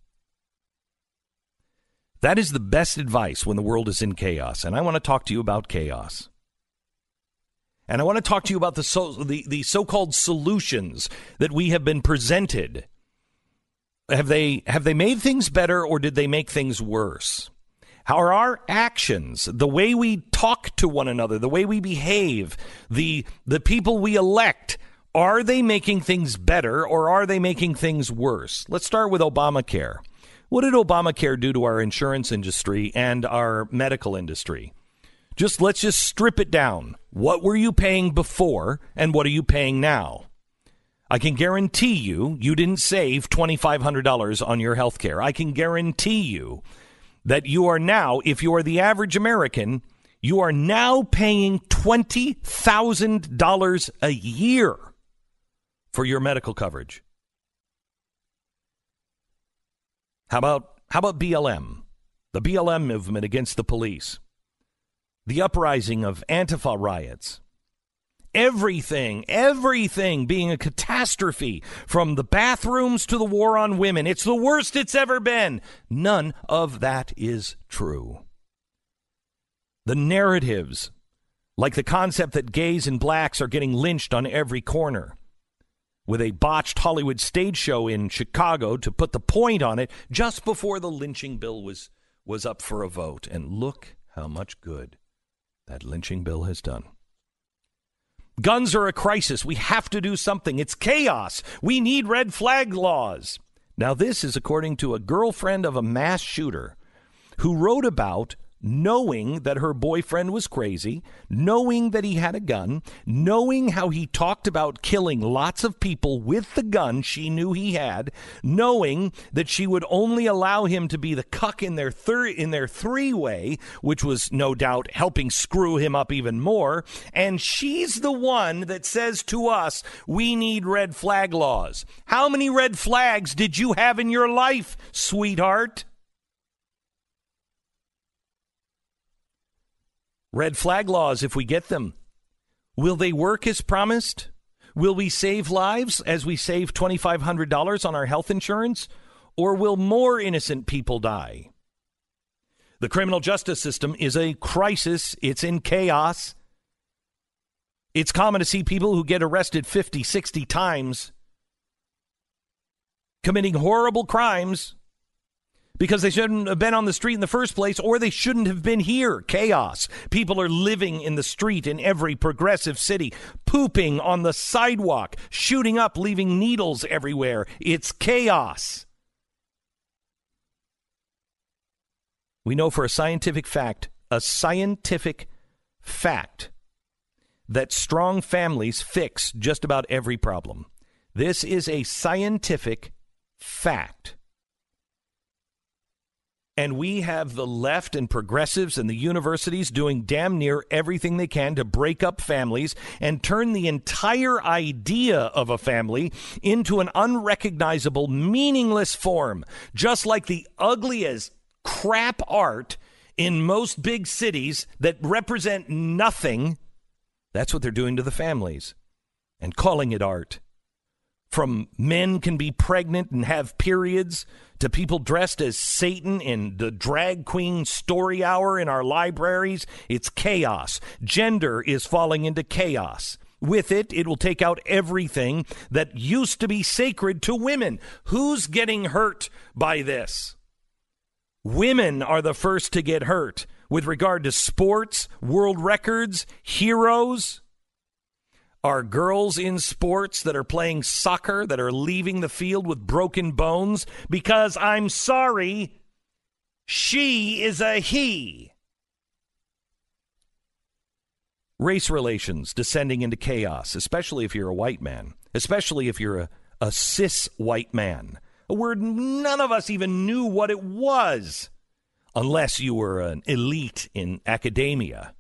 A: That is the best advice when the world is in chaos. And I want to talk to you about chaos. And I want to talk to you about the so, the, the so-called solutions that we have been presented. Have they have they made things better, or did they make things worse? How are our actions, the way we talk to one another, the way we behave, the the people we elect, are they making things better, or are they making things worse? Let's start with Obamacare. What did Obamacare do to our insurance industry and our medical industry? Just let's just strip it down. What were you paying before, and what are you paying now? I can guarantee you, you didn't save twenty-five hundred dollars on your health care. I can guarantee you that you are now, if you are the average American, you are now paying twenty thousand dollars a year for your medical coverage. How about, how about B L M? The B L M movement against the police. The uprising of Antifa riots. Everything, everything being a catastrophe, from the bathrooms to the war on women. It's the worst it's ever been. None of that is true. The narratives, like the concept that gays and blacks are getting lynched on every corner, with a botched Hollywood stage show in Chicago to put the point on it just before the lynching bill was was up for a vote, and look how much good that lynching bill has done. Guns are a crisis. We have to do something. It's chaos. We need red flag laws. Now, this is according to a girlfriend of a mass shooter who wrote about knowing that her boyfriend was crazy, knowing that he had a gun, knowing how he talked about killing lots of people with the gun she knew he had, knowing that she would only allow him to be the cuck in their thir- in their three-way, which was no doubt helping screw him up even more, and she's the one that says to us, we need red flag laws. How many red flags did you have in your life, sweetheart? Red flag laws, if we get them, will they work as promised? Will we save lives as we save two thousand five hundred dollars on our health insurance? Or will more innocent people die? The criminal justice system is a crisis. It's in chaos. It's common to see people who get arrested fifty, sixty times committing horrible crimes because they shouldn't have been on the street in the first place, or they shouldn't have been here. Chaos. People are living in the street in every progressive city, pooping on the sidewalk, shooting up, leaving needles everywhere. It's chaos. We know for a scientific fact, a scientific fact, that strong families fix just about every problem. This is a scientific fact. And we have the left and progressives and the universities doing damn near everything they can to break up families and turn the entire idea of a family into an unrecognizable, meaningless form, just like the ugly as crap art in most big cities that represent nothing. That's what they're doing to the families and calling it art. From men can be pregnant and have periods to people dressed as Satan in the drag queen story hour in our libraries. It's chaos. Gender is falling into chaos. With it, it will take out everything that used to be sacred to women. Who's getting hurt by this? Women are the first to get hurt with regard to sports, world records, heroes. Are girls in sports that are playing soccer that are leaving the field with broken bones because, I'm sorry, she is a he. Race relations descending into chaos, especially if you're a white man, especially if you're a, a cis white man, a word none of us even knew what it was unless you were an elite in academia.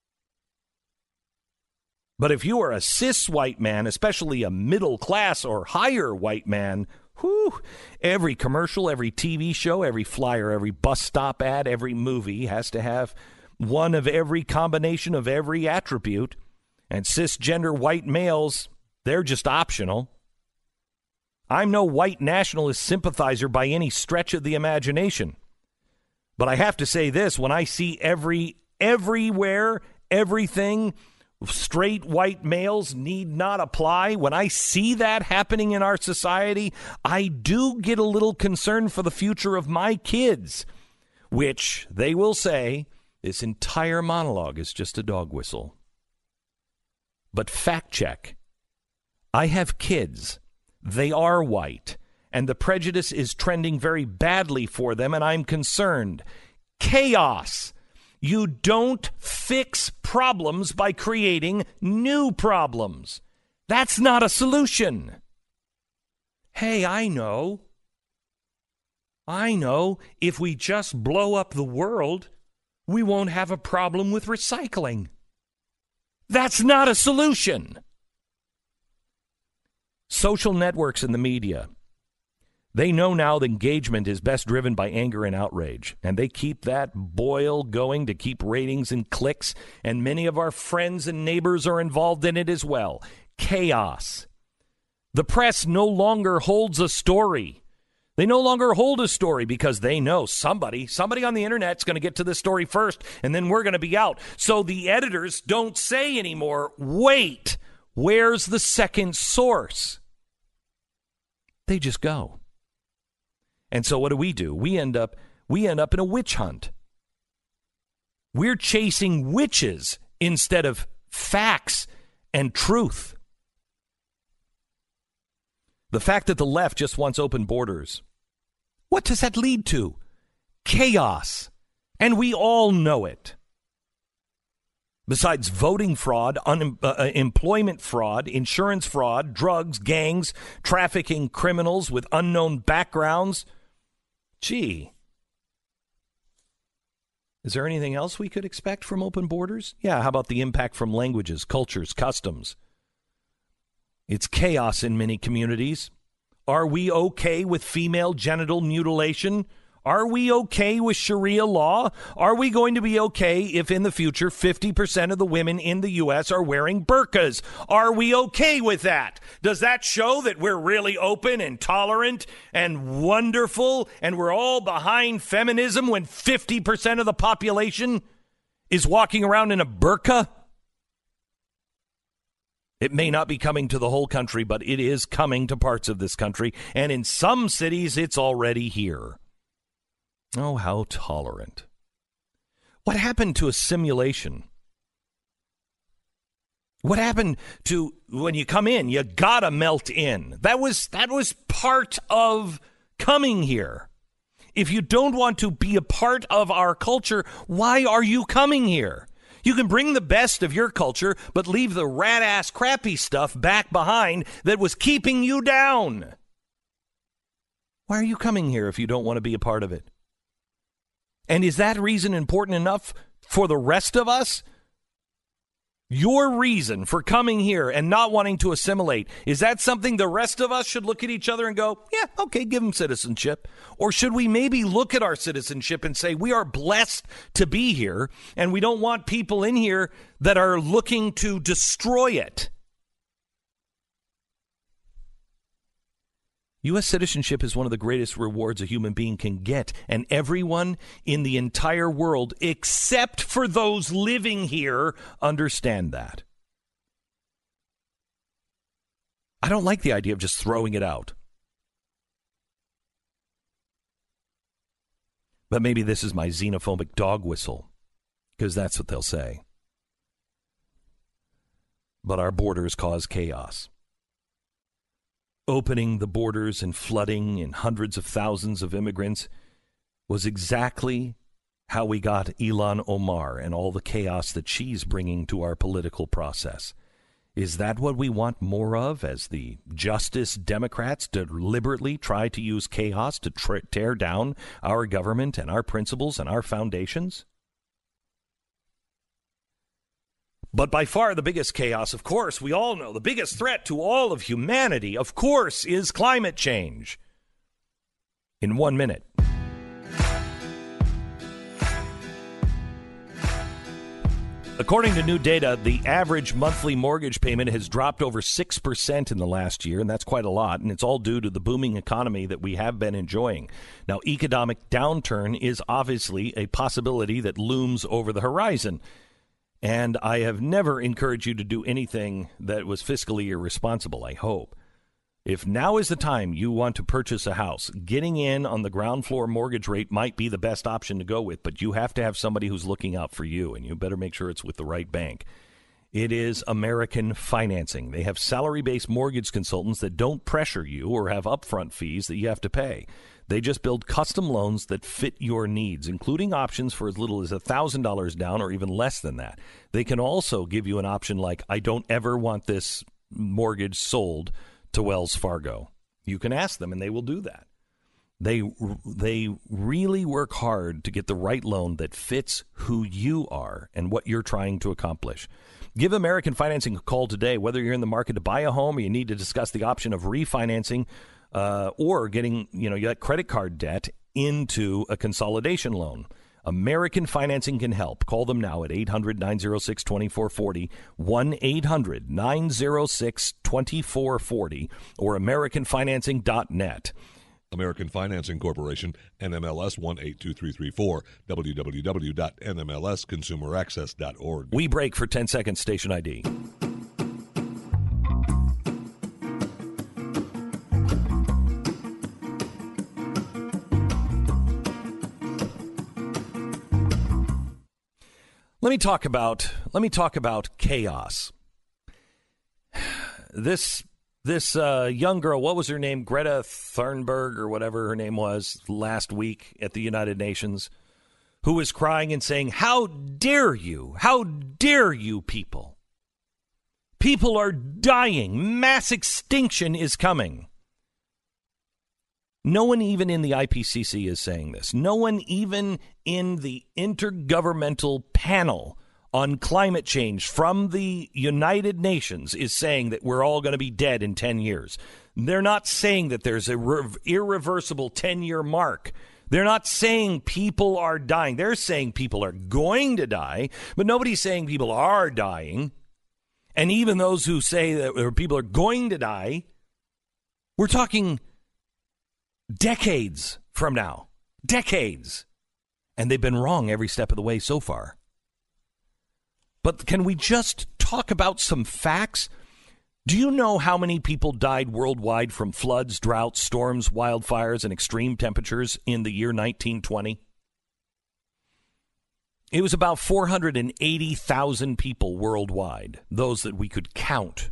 A: But if you are a cis white man, especially a middle class or higher white man, whew, every commercial, every T V show, every flyer, every bus stop ad, every movie has to have one of every combination of every attribute. And cisgender white males, they're just optional. I'm no white nationalist sympathizer by any stretch of the imagination. But I have to say this, when I see every, everywhere, everything, straight white males need not apply. When I see that happening in our society, I do get a little concerned for the future of my kids, which they will say this entire monologue is just a dog whistle. But fact check. I have kids. They are white, and the prejudice is trending very badly for them, and I'm concerned. Chaos. You don't fix problems by creating new problems. That's not a solution. Hey, I know. I know if we just blow up the world, we won't have a problem with recycling. That's not a solution. Social networks and the media. They know now the engagement is best driven by anger and outrage, and they keep that boil going to keep ratings and clicks, and many of our friends and neighbors are involved in it as well. Chaos. The press no longer holds a story. They no longer hold a story because they know somebody, somebody on the internet is going to get to this story first, and then we're going to be out. So the editors don't say anymore, wait, where's the second source? They just go. And so what do we do? We end up we end up in a witch hunt. We're chasing witches instead of facts and truth. The fact that the left just wants open borders, what does that lead to? Chaos. And we all know it. Besides voting fraud, unemployment uh, fraud, insurance fraud, drugs, gangs, trafficking criminals with unknown backgrounds. Gee. Is there anything else we could expect from open borders? Yeah, how about the impact from languages, cultures, customs? It's chaos in many communities. Are we okay with female genital mutilation? Are we okay with Sharia law? Are we going to be okay if in the future fifty percent of the women in the U S are wearing burqas? Are we okay with that? Does that show that we're really open and tolerant and wonderful and we're all behind feminism when fifty percent of the population is walking around in a burqa? It may not be coming to the whole country, but it is coming to parts of this country. And in some cities, it's already here. Oh, how tolerant. What happened to assimilation? What happened to when you come in, you gotta melt in? That was that was part of coming here. If you don't want to be a part of our culture, why are you coming here? You can bring the best of your culture, but leave the rat-ass crappy stuff back behind that was keeping you down. Why are you coming here if you don't want to be a part of it? And is that reason important enough for the rest of us? Your reason for coming here and not wanting to assimilate, is that something the rest of us should look at each other and go, yeah, okay, give them citizenship? Or should we maybe look at our citizenship and say we are blessed to be here and we don't want people in here that are looking to destroy it? U S citizenship is one of the greatest rewards a human being can get, and everyone in the entire world, except for those living here, understand that. I don't like the idea of just throwing it out. But maybe this is my xenophobic dog whistle, because that's what they'll say. But our borders cause chaos. Opening the borders and flooding in hundreds of thousands of immigrants was exactly how we got Ilhan Omar and all the chaos that she's bringing to our political process. Is that what we want more of as the Justice Democrats deliberately try to use chaos to tra- tear down our government and our principles and our foundations? But by far the biggest chaos, of course, we all know, the biggest threat to all of humanity, of course, is climate change. In one minute. According to new data, the average monthly mortgage payment has dropped over six percent in the last year, and that's quite a lot, and it's all due to the booming economy that we have been enjoying. Now, economic downturn is obviously a possibility that looms over the horizon. And I have never encouraged you to do anything that was fiscally irresponsible, I hope. If now is the time you want to purchase a house, getting in on the ground floor mortgage rate might be the best option to go with, but you have to have somebody who's looking out for you, and you better make sure it's with the right bank. It is American Financing. They have salary-based mortgage consultants that don't pressure you or have upfront fees that you have to pay. They just build custom loans that fit your needs, including options for as little as one thousand dollars down or even less than that. They can also give you an option like, I don't ever want this mortgage sold to Wells Fargo. You can ask them, and they will do that. They they really work hard to get the right loan that fits who you are and what you're trying to accomplish. Give American Financing a call today, whether you're in the market to buy a home or you need to discuss the option of refinancing uh, or getting, you know, your credit card debt into a consolidation loan. American Financing can help. Call them now at eight hundred, nine oh six, two four four oh, one eight hundred, nine oh six, two four four oh, or american financing dot net.
T: American Financing Corporation, N M L S one eight two three three four, w w w dot n m l s consumer access dot org.
A: We break for ten seconds, station I D. Let me talk about let me talk about chaos. This this uh, young girl, what was her name? Greta Thunberg or whatever her name was last week at the United Nations, who was crying and saying, "How dare you? How dare you people? People are dying. Mass extinction is coming." No one even in the I P C C is saying this. No one even in the Intergovernmental Panel on Climate Change from the United Nations is saying that we're all going to be dead in ten years. They're not saying that there's a re- irreversible ten-year mark. They're not saying people are dying. They're saying people are going to die, but nobody's saying people are dying. And even those who say that people are going to die, we're talking decades from now. Decades. And they've been wrong every step of the way so far. But can we just talk about some facts? Do you know how many people died worldwide from floods, droughts, storms, wildfires, and extreme temperatures in the year nineteen twenty? It was about four hundred eighty thousand people worldwide, those that we could count.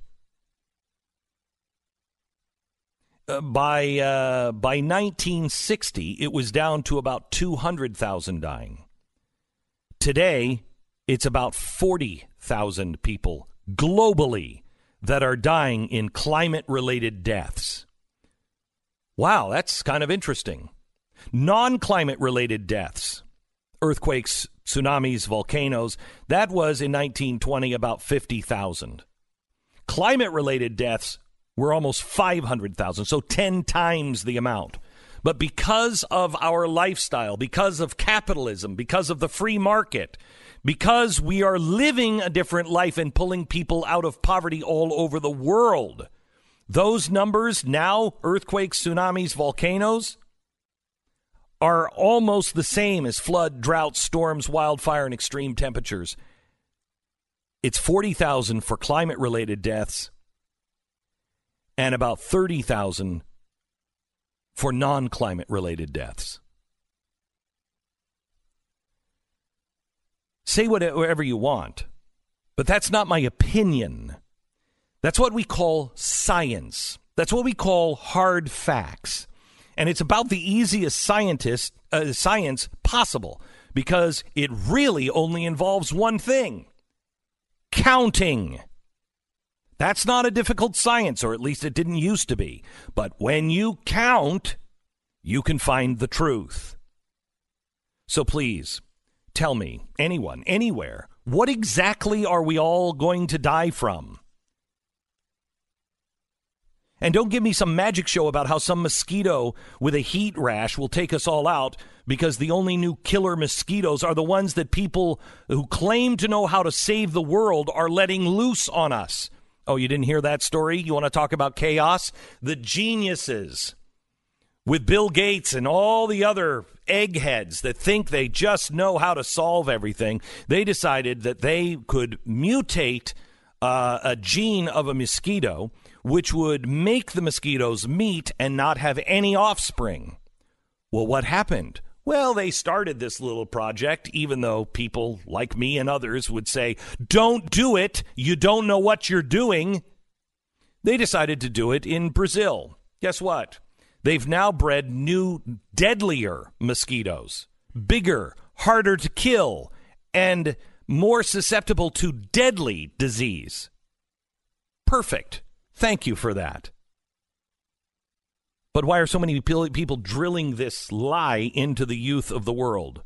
A: Uh, by uh, by nineteen sixty, it was down to about two hundred thousand dying. Today, it's about forty thousand people globally that are dying in climate-related deaths. Wow, that's kind of interesting. Non-climate-related deaths, earthquakes, tsunamis, volcanoes, that was in nineteen twenty about fifty thousand. Climate-related deaths were almost five hundred thousand, so ten times the amount. But because of our lifestyle, because of capitalism, because of the free market, because we are living a different life and pulling people out of poverty all over the world, those numbers now, earthquakes, tsunamis, volcanoes, are almost the same as flood, drought, storms, wildfire, and extreme temperatures. It's forty thousand for climate-related deaths and about thirty thousand for non-climate-related deaths. Say whatever you want, but that's not my opinion. That's what we call science. That's what we call hard facts. And it's about the easiest scientist, uh, science possible, because it really only involves one thing: counting. That's not a difficult science, or at least it didn't used to be. But when you count, you can find the truth. So please, tell me, anyone, anywhere, what exactly are we all going to die from? And don't give me some magic show about how some mosquito with a heat rash will take us all out, because the only new killer mosquitoes are the ones that people who claim to know how to save the world are letting loose on us. Oh, you didn't hear that story? You want to talk about chaos? The geniuses with Bill Gates and all the other eggheads that think they just know how to solve everything, they decided that they could mutate uh, a gene of a mosquito which would make the mosquitoes meet and not have any offspring. Well, what happened? Well, they started this little project, even though people like me and others would say, don't do it, you don't know what you're doing. They decided to do it in Brazil. Guess what? They've now bred new, deadlier mosquitoes, bigger, harder to kill, and more susceptible to deadly disease. Perfect. Thank you for that. But why are so many people drilling this lie into the youth of the world?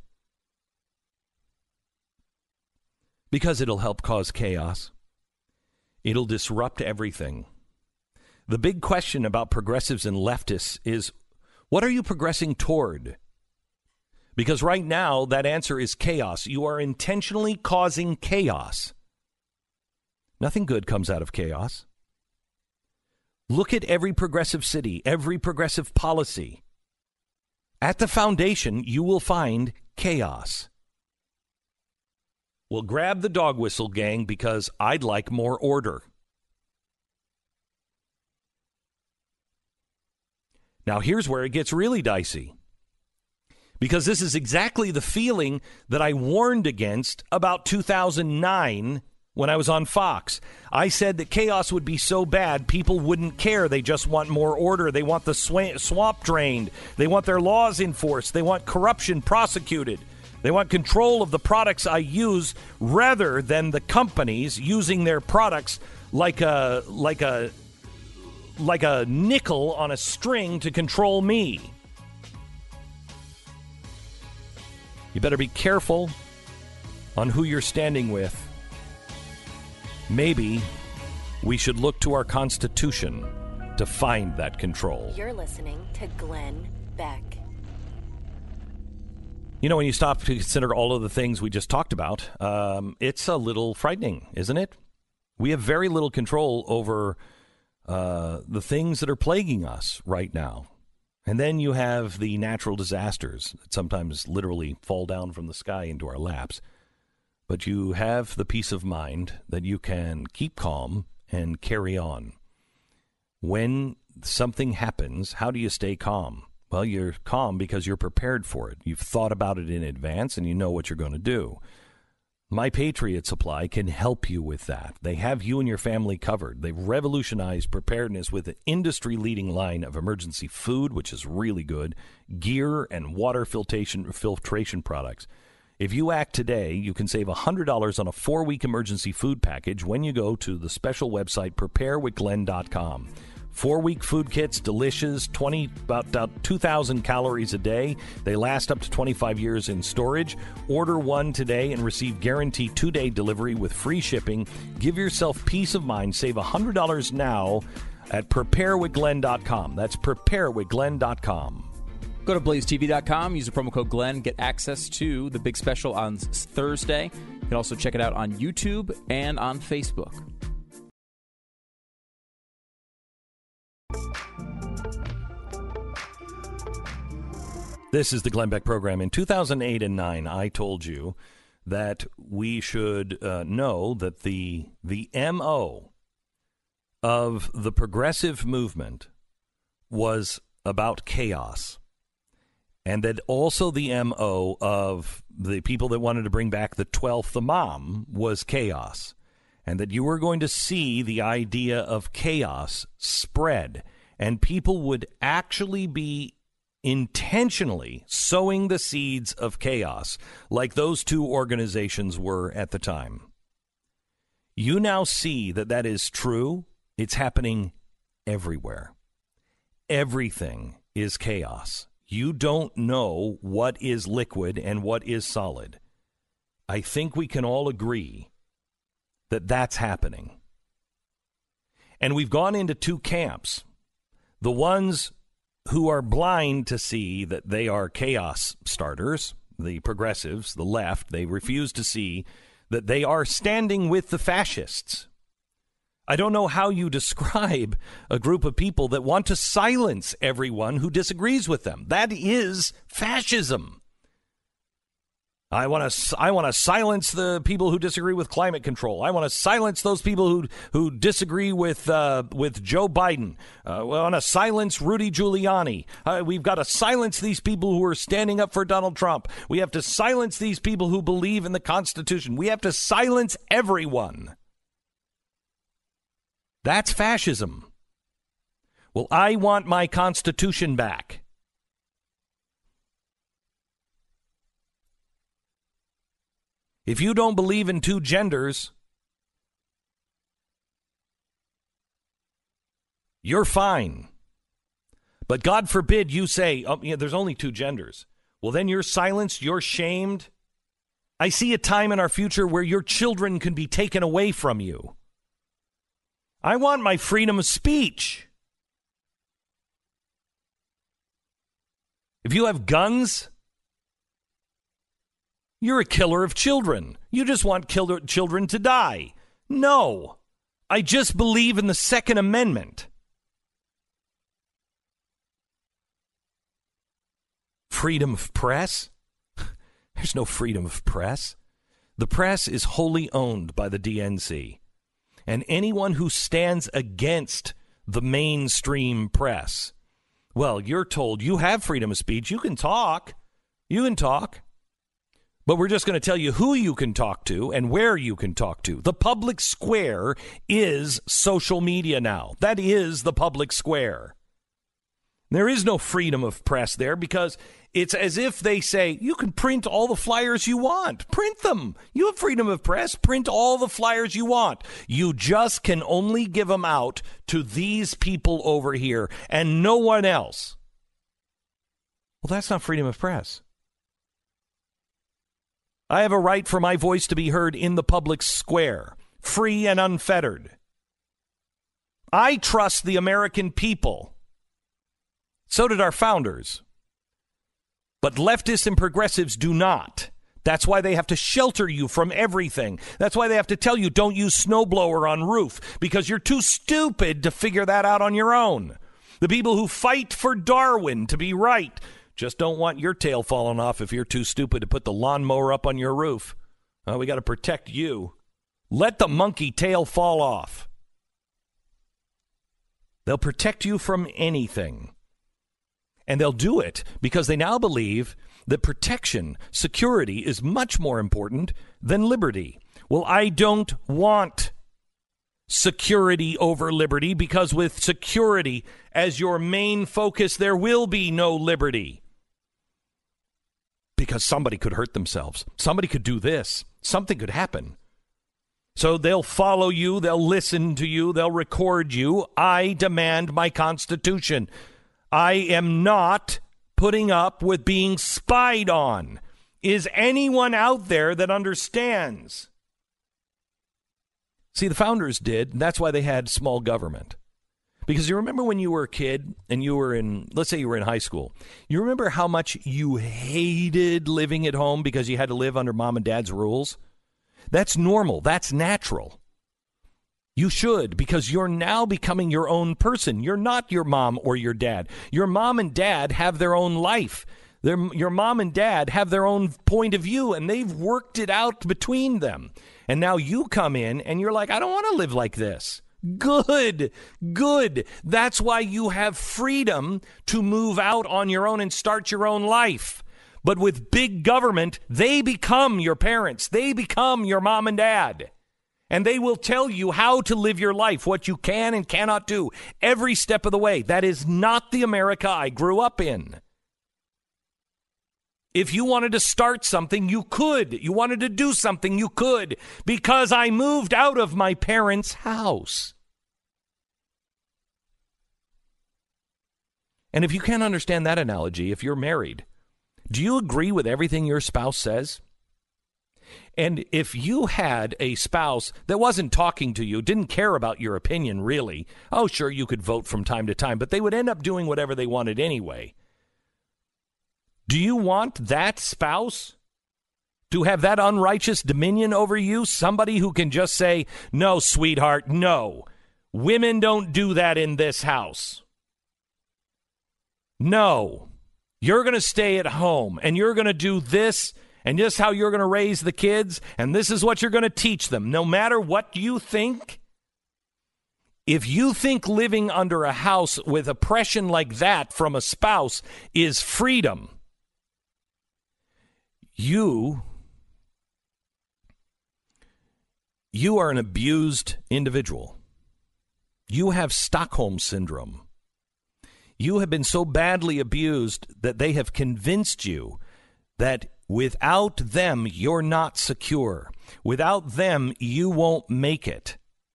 A: Because it'll help cause chaos. It'll disrupt everything. The big question about progressives and leftists is, what are you progressing toward? Because right now, that answer is chaos. You are intentionally causing chaos. Nothing good comes out of chaos. Look at every progressive city, every progressive policy. At the foundation, you will find chaos. Well, grab the dog whistle, gang, because I'd like more order. Now, here's where it gets really dicey. Because this is exactly the feeling that I warned against about two thousand nine when I was on Fox. I said that chaos would be so bad, people wouldn't care. They just want more order. They want the sw- swamp drained. They want their laws enforced. They want corruption prosecuted. They want control of the products I use rather than the companies using their products like a like a like a nickel on a string to control me. You better be careful on who you're standing with. Maybe we should look to our Constitution to find that control.
C: You're listening to Glenn Beck.
A: You know, when you stop to consider all of the things we just talked about, um, it's a little frightening, isn't it? We have very little control over uh, the things that are plaguing us right now. And then you have the natural disasters that sometimes literally fall down from the sky into our laps. But you have the peace of mind that you can keep calm and carry on. When something happens, how do you stay calm? Well, you're calm because you're prepared for it. You've thought about it in advance and you know what you're going to do. My Patriot Supply can help you with that. They have you and your family covered. They've revolutionized preparedness with an industry-leading line of emergency food, which is really good, gear, and water filtration, filtration products. If you act today, you can save one hundred dollars on a four-week emergency food package when you go to the special website prepare with glenn dot com. Four-week food kits, delicious, twenty about two thousand calories a day. They last up to twenty-five years in storage. Order one today and receive guaranteed two-day delivery with free shipping. Give yourself peace of mind. Save one hundred dollars now at prepare with glenn dot com. That's prepare with glenn dot com.
B: Go to blaze t v dot com, use the promo code Glenn, get access to the big special on Thursday. You can also check it out on YouTube and on Facebook.
A: This is the Glenn Beck program. In two thousand eight and nine, I told you that we should uh, know that the the M O of the progressive movement was about chaos, and that also the M O of the people that wanted to bring back the twelfth Imam was chaos, and that you were going to see the idea of chaos spread, and people would actually be intentionally sowing the seeds of chaos like those two organizations were at the time. You now see that that is true. It's happening everywhere. Everything is chaos. You don't know what is liquid and what is solid. I think we can all agree that that's happening. And we've gone into two camps. The ones who are blind to see that they are chaos starters, the progressives, the left, they refuse to see that they are standing with the fascists. I don't know how you describe a group of people that want to silence everyone who disagrees with them. That is fascism. I want to I want to silence the people who disagree with climate control. I want to silence those people who who disagree with uh, with Joe Biden. Uh, I want to silence Rudy Giuliani. Uh, we've got to silence these people who are standing up for Donald Trump. We have to silence these people who believe in the Constitution. We have to silence everyone. That's fascism. Well, I want my Constitution back. If you don't believe in two genders, you're fine. But God forbid you say, oh, yeah, there's only two genders. Well, then you're silenced, you're shamed. I see a time in our future where your children can be taken away from you. I want my freedom of speech. If you have guns, you're a killer of children. You just want killer children to die. No, I just believe in the Second Amendment. Freedom of press? There's no freedom of press. The press is wholly owned by the D N C. And anyone who stands against the mainstream press, well, you're told you have freedom of speech. You can talk. You can talk. But we're just going to tell you who you can talk to and where you can talk to. The public square is social media now. That is the public square. There is no freedom of press there because it's as if they say, you can print all the flyers you want. Print them. You have freedom of press. Print all the flyers you want. You just can only give them out to these people over here and no one else. Well, that's not freedom of press. I have a right for my voice to be heard in the public square, free and unfettered. I trust the American people. So did our founders. But leftists and progressives do not. That's why they have to shelter you from everything. That's why they have to tell you don't use snowblower on roof, because you're too stupid to figure that out on your own. The people who fight for Darwin to be right just don't want your tail falling off if you're too stupid to put the lawnmower up on your roof. Uh, we got to protect you. Let the monkey tail fall off. They'll protect you from anything. And they'll do it because they now believe that protection, security, is much more important than liberty. Well, I don't want security over liberty, because with security as your main focus, there will be no liberty. Because somebody could hurt themselves. Somebody could do this. Something could happen. So they'll follow you. They'll listen to you. They'll record you. I demand my Constitution. I am not putting up with being spied on. Is anyone out there that understands? See, the founders did, and that's why they had small government. Because you remember when you were a kid and you were in, let's say you were in high school, you remember how much you hated living at home because you had to live under mom and dad's rules? That's normal. That's natural. You should, because you're now becoming your own person. You're not your mom or your dad. Your mom and dad have their own life. Their, your mom and dad have their own point of view, and they've worked it out between them. And now you come in and you're like, I don't want to live like this. Good, good. That's why you have freedom to move out on your own and start your own life. But with big government, they become your parents. They become your mom and dad. And they will tell you how to live your life, what you can and cannot do every step of the way. That is not the America I grew up in. If you wanted to start something, you could. You wanted to do something, you could. Because I moved out of my parents' house. And if you can't understand that analogy, if you're married, do you agree with everything your spouse says? And if you had a spouse that wasn't talking to you, didn't care about your opinion really, oh, sure, you could vote from time to time, but they would end up doing whatever they wanted anyway. Do you want that spouse to have that unrighteous dominion over you? Somebody who can just say, no, sweetheart, no. Women don't do that in this house. No. You're going to stay at home, and you're going to do this, and this is how you're going to raise the kids, and this is what you're going to teach them. No matter what you think, if you think living under a house with oppression like that from a spouse is freedom, You, you are an abused individual. You have Stockholm Syndrome. You have been so badly abused that they have convinced you that without them, you're not secure. Without them, you won't make it.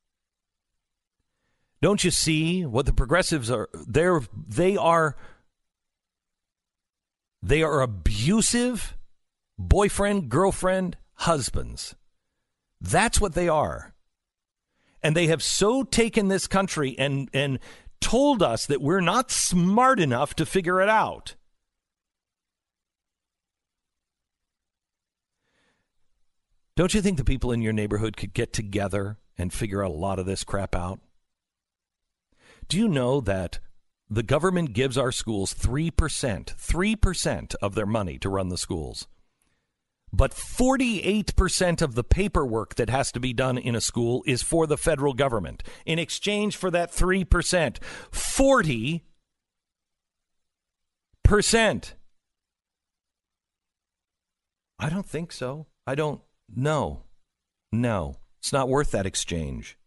A: Don't you see what the progressives are? They're, they are, they are abusive boyfriend, girlfriend, husbands. That's what they are. And they have so taken this country and, and told us that we're not smart enough to figure it out. Don't you think the people in your neighborhood could get together and figure a lot of this crap out? Do you know that the government gives our schools three percent, three percent of their money to run the schools? But forty-eight percent of the paperwork that has to be done in a school is for the federal government. In exchange for that three percent, forty percent. I don't think so. I don't. No. No. It's not worth that exchange.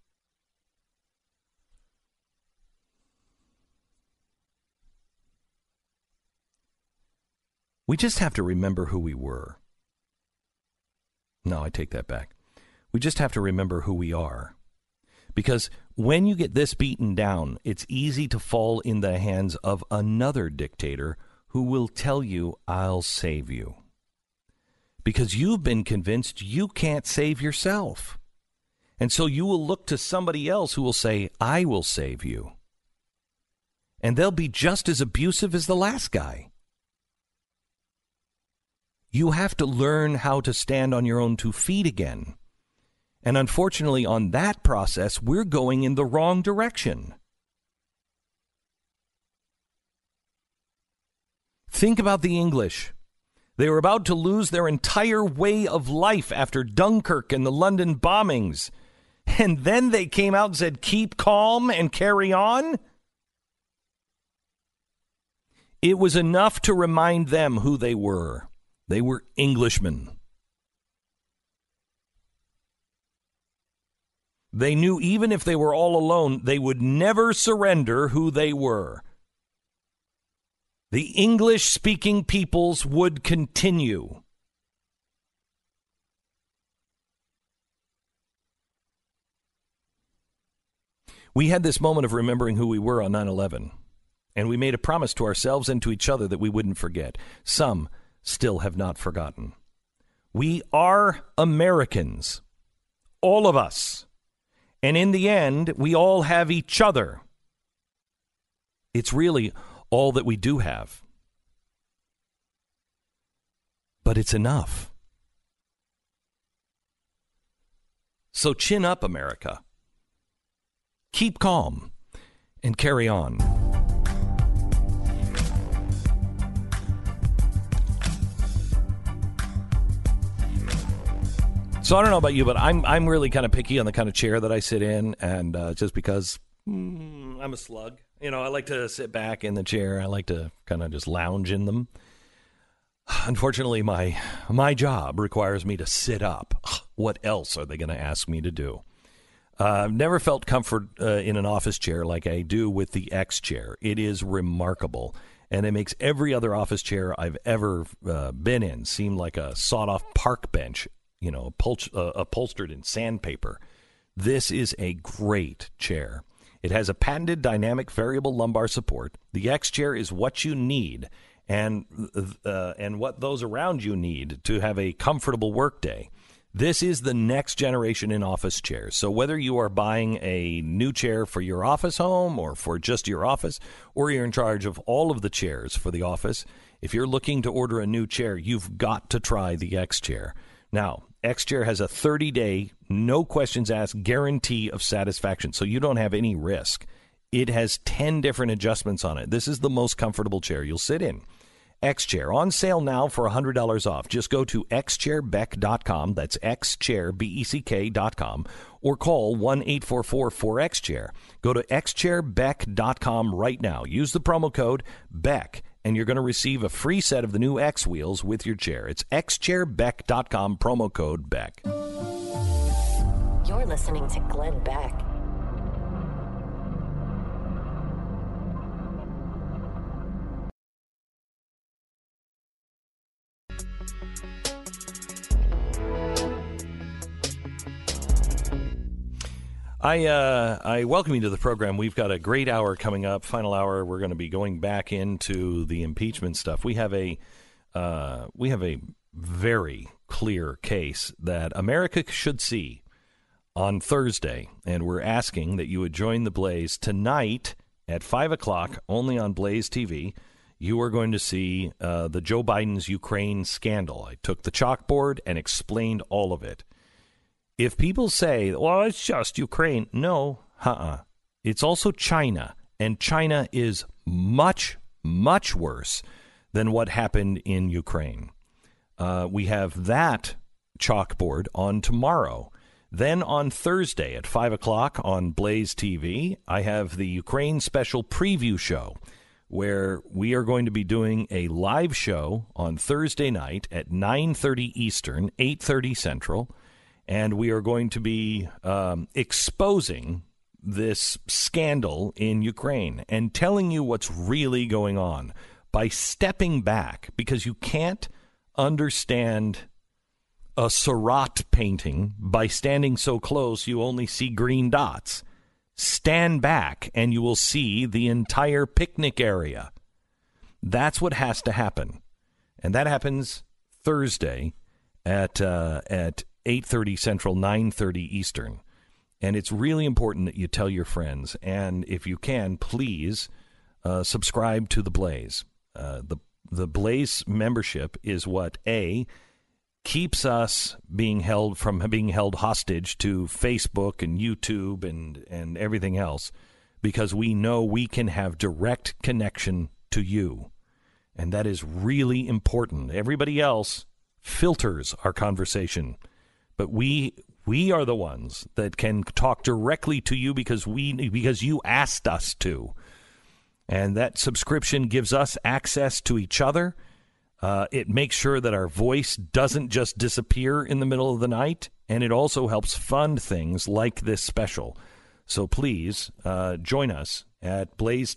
A: We just have to remember who we were. No, I take that back. We just have to remember who we are. Because when you get this beaten down, it's easy to fall in the hands of another dictator who will tell you, I'll save you. Because you've been convinced you can't save yourself. And so you will look to somebody else who will say, I will save you. And they'll be just as abusive as the last guy. You have to learn how to stand on your own two feet again. And unfortunately, on that process, we're going in the wrong direction. Think about the English. They were about to lose their entire way of life after Dunkirk and the London bombings. And then they came out and said, keep calm and carry on. It was enough to remind them who they were. They were Englishmen. They knew even if they were all alone, they would never surrender who they were. The English-speaking peoples would continue. We had this moment of remembering who we were on nine eleven, and we made a promise to ourselves and to each other that we wouldn't forget. Some still have not forgotten. We are Americans, all of us. And in the end, we all have each other. It's really all that we do have. But it's enough. So chin up, America. Keep calm and carry on. So I don't know about you, but I'm I'm really kind of picky on the kind of chair that I sit in, and uh, just because mm, I'm a slug, you know, I like to sit back in the chair. I like to kind of just lounge in them. Unfortunately, my my job requires me to sit up. What else are they going to ask me to do? Uh, I've never felt comfort uh, in an office chair like I do with the X chair. It is remarkable, and it makes every other office chair I've ever uh, been in seem like a sawed-off park bench. You know, upholst- uh, upholstered in sandpaper. This is a great chair. It has a patented dynamic variable lumbar support. The X chair is what you need and uh, and what those around you need to have a comfortable workday. This is the next generation in office chairs. So whether you are buying a new chair for your office home or for just your office, or you're in charge of all of the chairs for the office, if you're looking to order a new chair, you've got to try the X chair. Now, X-Chair has a thirty-day, no questions asked guarantee of satisfaction, so you don't have any risk. It has ten different adjustments on it. This is the most comfortable chair you'll sit in. X-Chair, on sale now for one hundred dollars off. Just go to x chair beck dot com, that's x chair beck dot com, or call one eight four four four X chair. Go to x chair beck dot com right now. Use the promo code BECK, and you're going to receive a free set of the new X wheels with your chair. It's x chair beck dot com, promo code BECK.
C: You're listening to Glenn Beck.
A: I uh, I welcome you to the program. We've got a great hour coming up. Final hour. We're going to be going back into the impeachment stuff. We have a uh, we have a very clear case that America should see on Thursday, and we're asking that you would join the Blaze tonight at five o'clock, only on Blaze T V. You are going to see uh, the Joe Biden's Ukraine scandal. I took the chalkboard and explained all of it. If people say, well, it's just Ukraine, no, uh-uh. It's also China, and China is much, much worse than what happened in Ukraine. Uh, we have that chalkboard on tomorrow. Then on Thursday at five o'clock on Blaze T V, I have the Ukraine special preview show where we are going to be doing a live show on Thursday night at nine thirty Eastern, eight thirty Central, and we are going to be um, exposing this scandal in Ukraine and telling you what's really going on by stepping back, because you can't understand a Seurat painting by standing so close you only see green dots. Stand back and you will see the entire picnic area. That's what has to happen. And that happens Thursday at uh, at eight thirty Central, nine thirty Eastern. And it's really important that you tell your friends. And if you can, please uh, subscribe to The Blaze. Uh, the the Blaze membership is what, A, keeps us being held from being held hostage to Facebook and YouTube and, and everything else, because we know we can have direct connection to you. And that is really important. Everybody else filters our conversation, but we we are the ones that can talk directly to you because we because you asked us to. And that subscription gives us access to each other. Uh, it makes sure that our voice doesn't just disappear in the middle of the night, and it also helps fund things like this special. So please uh, join us at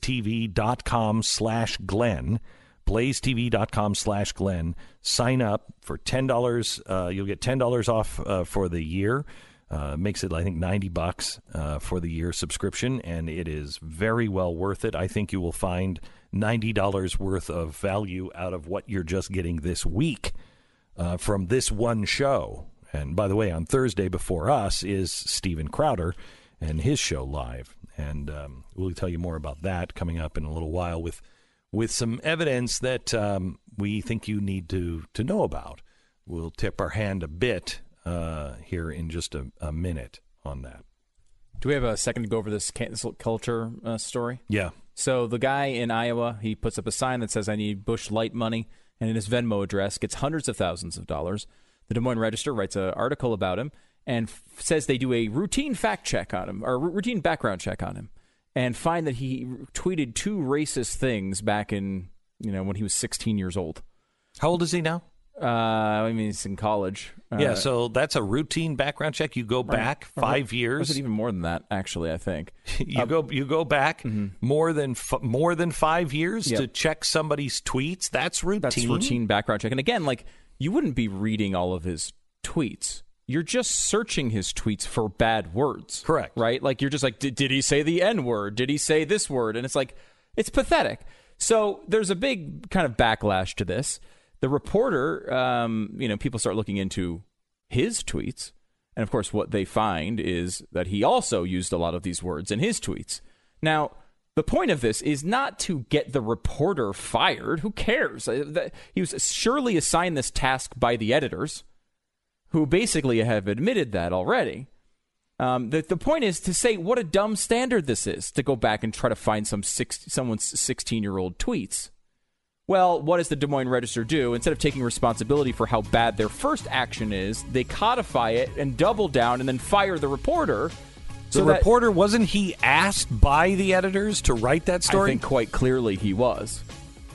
A: blazetv.com slash Glenn, blazetv.com slash Glenn. Sign up for ten dollars. Uh, you'll get ten dollars off uh, for the year. Uh, makes it, I think, ninety bucks uh, for the year subscription, and it is very well worth it. I think you will find ninety dollars worth of value out of what you're just getting this week uh, from this one show. And by the way, on Thursday before us is Steven Crowder and his show live. And um, we'll tell you more about that coming up in a little while with with some evidence that um, we think you need to, to know about. We'll tip our hand a bit uh, here in just a, a minute on that.
B: Do we have a second to go over this cancel culture uh, story?
A: Yeah.
B: So the guy in Iowa, he puts up a sign that says, "I need Bush Light money," and in his Venmo address gets hundreds of thousands of dollars. The Des Moines Register writes an article about him and f- says they do a routine fact check on him, or a r- routine background check on him, and find that he tweeted two racist things back in, you know, when he was sixteen years old.
A: How old is he now?
B: Uh, I mean, he's in college.
A: Yeah,
B: uh,
A: so that's a routine background check. You go back
B: right.
A: five
B: Or
A: years.
B: was it even more than that? Actually, I think
A: you
B: uh,
A: go you go back mm-hmm. more than f- more than five years
B: yep.
A: to check somebody's tweets. That's routine.
B: That's routine background check. And again, like, you wouldn't be reading all of his tweets. You're just searching his tweets for bad words.
A: Correct.
B: Right? Like, you're just like, did, did he say the N word? Did he say this word? And it's like, it's pathetic. So there's a big kind of backlash to this. The reporter, um, you know, people start looking into his tweets. And of course, what they find is that he also used a lot of these words in his tweets. Now, the point of this is not to get the reporter fired. Who cares? He was surely assigned this task by the editors, who basically have admitted that already. Um, the, the point is to say what a dumb standard this is, to go back and try to find some six, someone's sixteen-year-old tweets. Well, what does the Des Moines Register do? Instead of taking responsibility for how bad their first action is, they codify it and double down and then fire the reporter.
A: The
B: so
A: reporter,
B: that,
A: wasn't he asked by the editors to write that story?
B: I think quite clearly he was.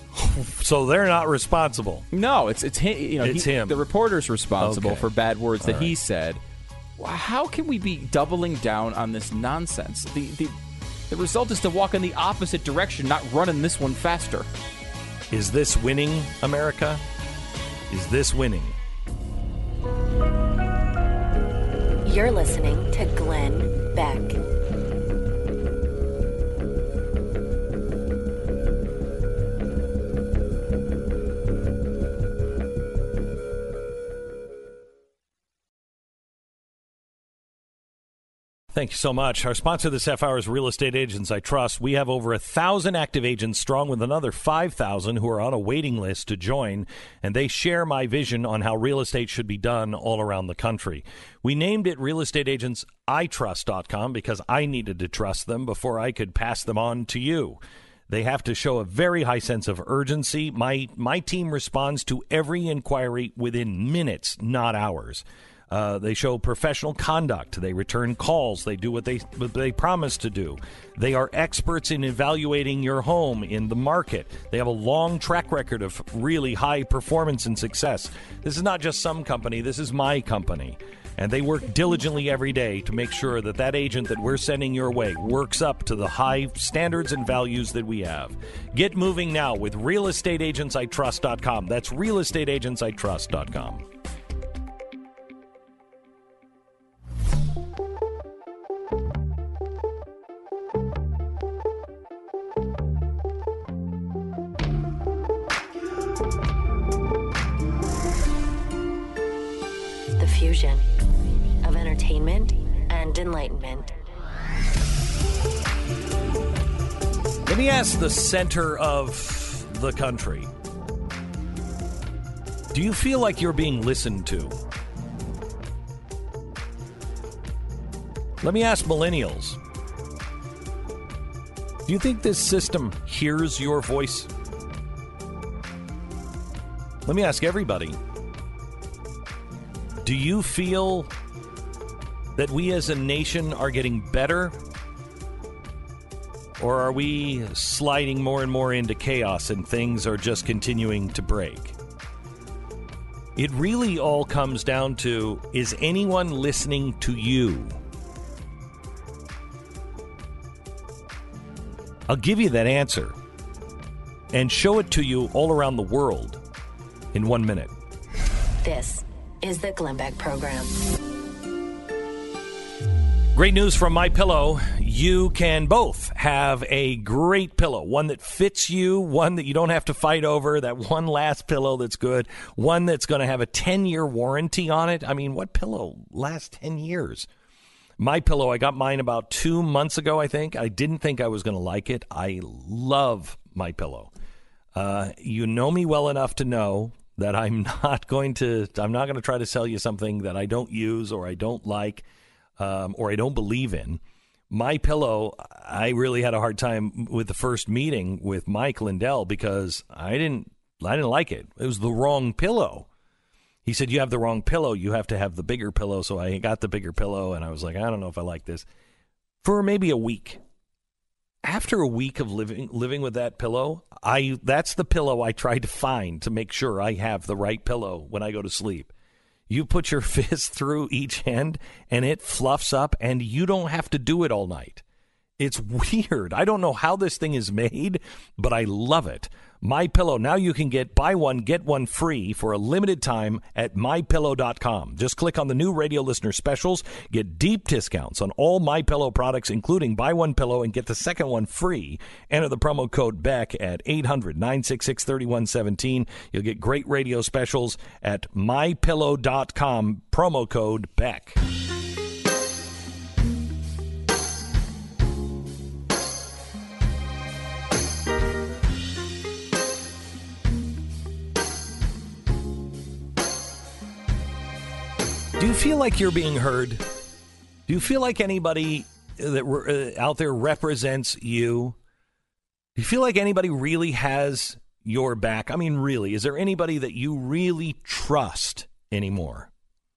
A: So they're not responsible.
B: No, it's it's him. You know,
A: it's
B: he,
A: him.
B: The reporter's responsible
A: okay.
B: for bad words
A: All
B: that
A: right.
B: he said. How can we be doubling down on this nonsense? The, the the result is to walk in the opposite direction, not running this one faster.
A: Is this winning, America? Is this winning?
C: You're listening to Glenn Beck.
A: Thank you so much. Our sponsor this half hour is Real Estate Agents I Trust. We have over a thousand active agents strong with another five thousand who are on a waiting list to join, and they share my vision on how real estate should be done all around the country. We named it Real Estate Agents I Trust dot com because I needed to trust them before I could pass them on to you. They have to show a very high sense of urgency. My, my team responds to every inquiry within minutes, not hours. Uh, they show professional conduct. They return calls. They do what they what they promise to do. They are experts in evaluating your home in the market. They have a long track record of really high performance and success. This is not just some company. This is my company. And they work diligently every day to make sure that that agent that we're sending your way works up to the high standards and values that we have. Get moving now with real estate agents I trust dot com. That's real estate agents I trust dot com.
C: The fusion of entertainment and enlightenment.
A: Let me ask the center of the country. Do you feel like you're being listened to? Let me ask millennials. Do you think this system hears your voice? Let me ask everybody. Do you feel that we as a nation are getting better? Or are we sliding more and more into chaos and things are just continuing to break? It really all comes down to, is anyone listening to you? I'll give you that answer and show it to you all around the world in one minute.
C: This is the Glenn Beck Program.
A: Great news from MyPillow. You can both have a great pillow, one that fits you, one that you don't have to fight over, that one last pillow that's good, one that's going to have a ten-year warranty on it. I mean, what pillow lasts ten years? MyPillow, I got mine about two months ago, I think. I didn't think I was going to like it. I love MyPillow. Uh, you know me well enough to know that I'm not going to I'm not going to try to sell you something that I don't use or I don't like um, or I don't believe in. MyPillow, I really had a hard time with the first meeting with Mike Lindell because I didn't I didn't like it. It was the wrong pillow. He said, you have the wrong pillow. You have to have the bigger pillow. So I got the bigger pillow, and I was like, I don't know if I like this. For maybe a week. After a week of living living with that pillow, I that's the pillow I try to find to make sure I have the right pillow when I go to sleep. You put your fist through each end, and it fluffs up, and you don't have to do it all night. It's weird. I don't know how this thing is made, but I love it. MyPillow. Now you can get buy one, get one free for a limited time at my pillow dot com. Just click on the new radio listener specials. Get deep discounts on all MyPillow products, including buy one pillow and get the second one free. Enter the promo code Beck at eight hundred, nine six six, three one one seven. You'll get great radio specials at my pillow dot com. Promo code Beck. Do you feel like you're being heard? Do you feel like anybody that uh, out there represents you? Do you feel like anybody really has your back? I mean, really, is there anybody that you really trust anymore?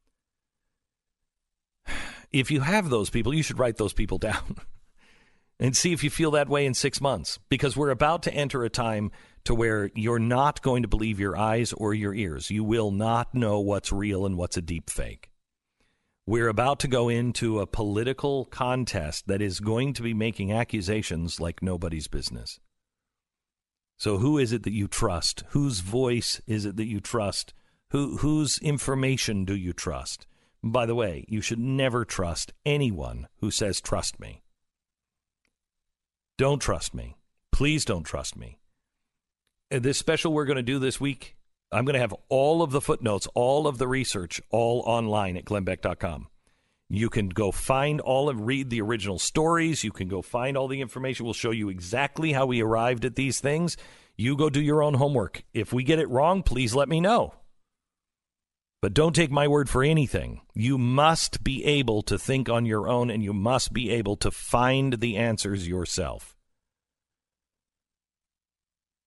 A: If you have those people, you should write those people down and see if you feel that way in six months, because we're about to enter a time to where you're not going to believe your eyes or your ears. You will not know what's real and what's a deep fake. We're about to go into a political contest that is going to be making accusations like nobody's business. So who is it that you trust? Whose voice is it that you trust? Who, whose information do you trust? By the way, you should never trust anyone who says, trust me. Don't trust me. Please don't trust me. This special we're going to do this week, I'm going to have all of the footnotes, all of the research, all online at glenn beck dot com. You can go find all and read the original stories. You can go find all the information. We'll show you exactly how we arrived at these things. You go do your own homework. If we get it wrong, please let me know. But don't take my word for anything. You must be able to think on your own, and you must be able to find the answers yourself.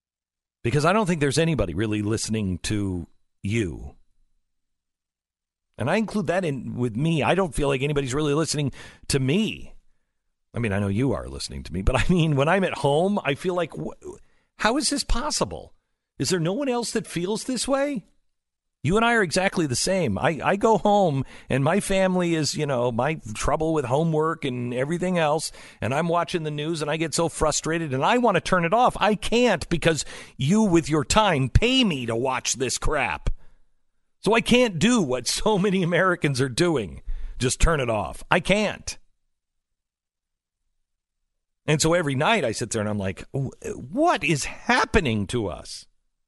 A: Because I don't think there's anybody really listening to you. And I include that in with me. I don't feel like anybody's really listening to me. I mean, I know you are listening to me, but I mean, when I'm at home, I feel like, wh- how is this possible? Is there no one else that feels this way? You and I are exactly the same. I, I go home and my family is, you know, my trouble with homework and everything else. And I'm watching the news and I get so frustrated and I want to turn it off. I can't because you with your time pay me to watch this crap. So I can't do what so many Americans are doing. Just turn it off. I can't. And so every night I sit there and I'm like, what is happening to us?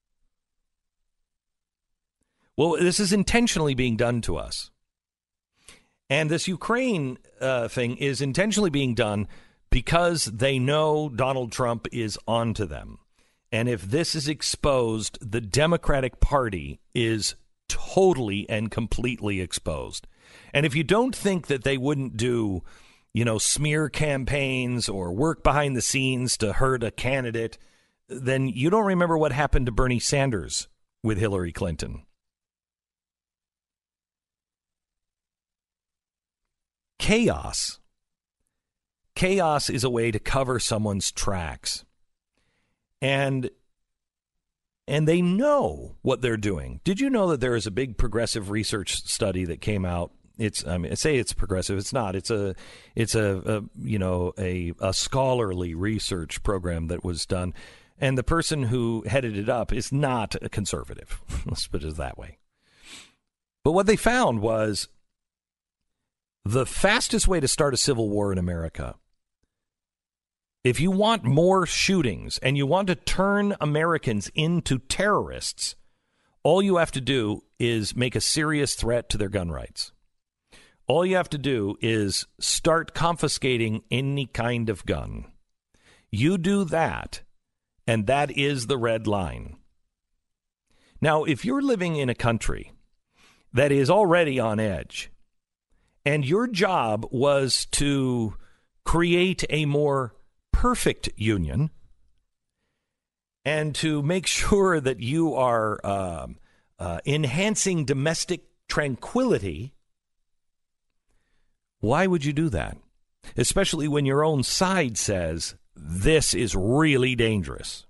A: Well, this is intentionally being done to us. And this Ukraine uh, thing is intentionally being done because they know Donald Trump is onto them. And if this is exposed, the Democratic Party is totally and completely exposed. And if you don't think that they wouldn't do, you know, smear campaigns or work behind the scenes to hurt a candidate, then you don't remember what happened to Bernie Sanders with Hillary Clinton. Chaos. Chaos is a way to cover someone's tracks. And and they know what they're doing. Did you know that there is a big progressive research study that came out? It's I mean, I say it's progressive. It's not. It's a it's a, a you know a a scholarly research program that was done, and the person who headed it up is not a conservative. Let's put it that way. But what they found was the fastest way to start a civil war in America, if you want more shootings and you want to turn Americans into terrorists, all you have to do is make a serious threat to their gun rights. All you have to do is start confiscating any kind of gun. You do that, and that is the red line. Now, if you're living in a country that is already on edge, and your job was to create a more perfect union and to make sure that you are um, uh, enhancing domestic tranquility, why would you do that? Especially when your own side says this is really dangerous.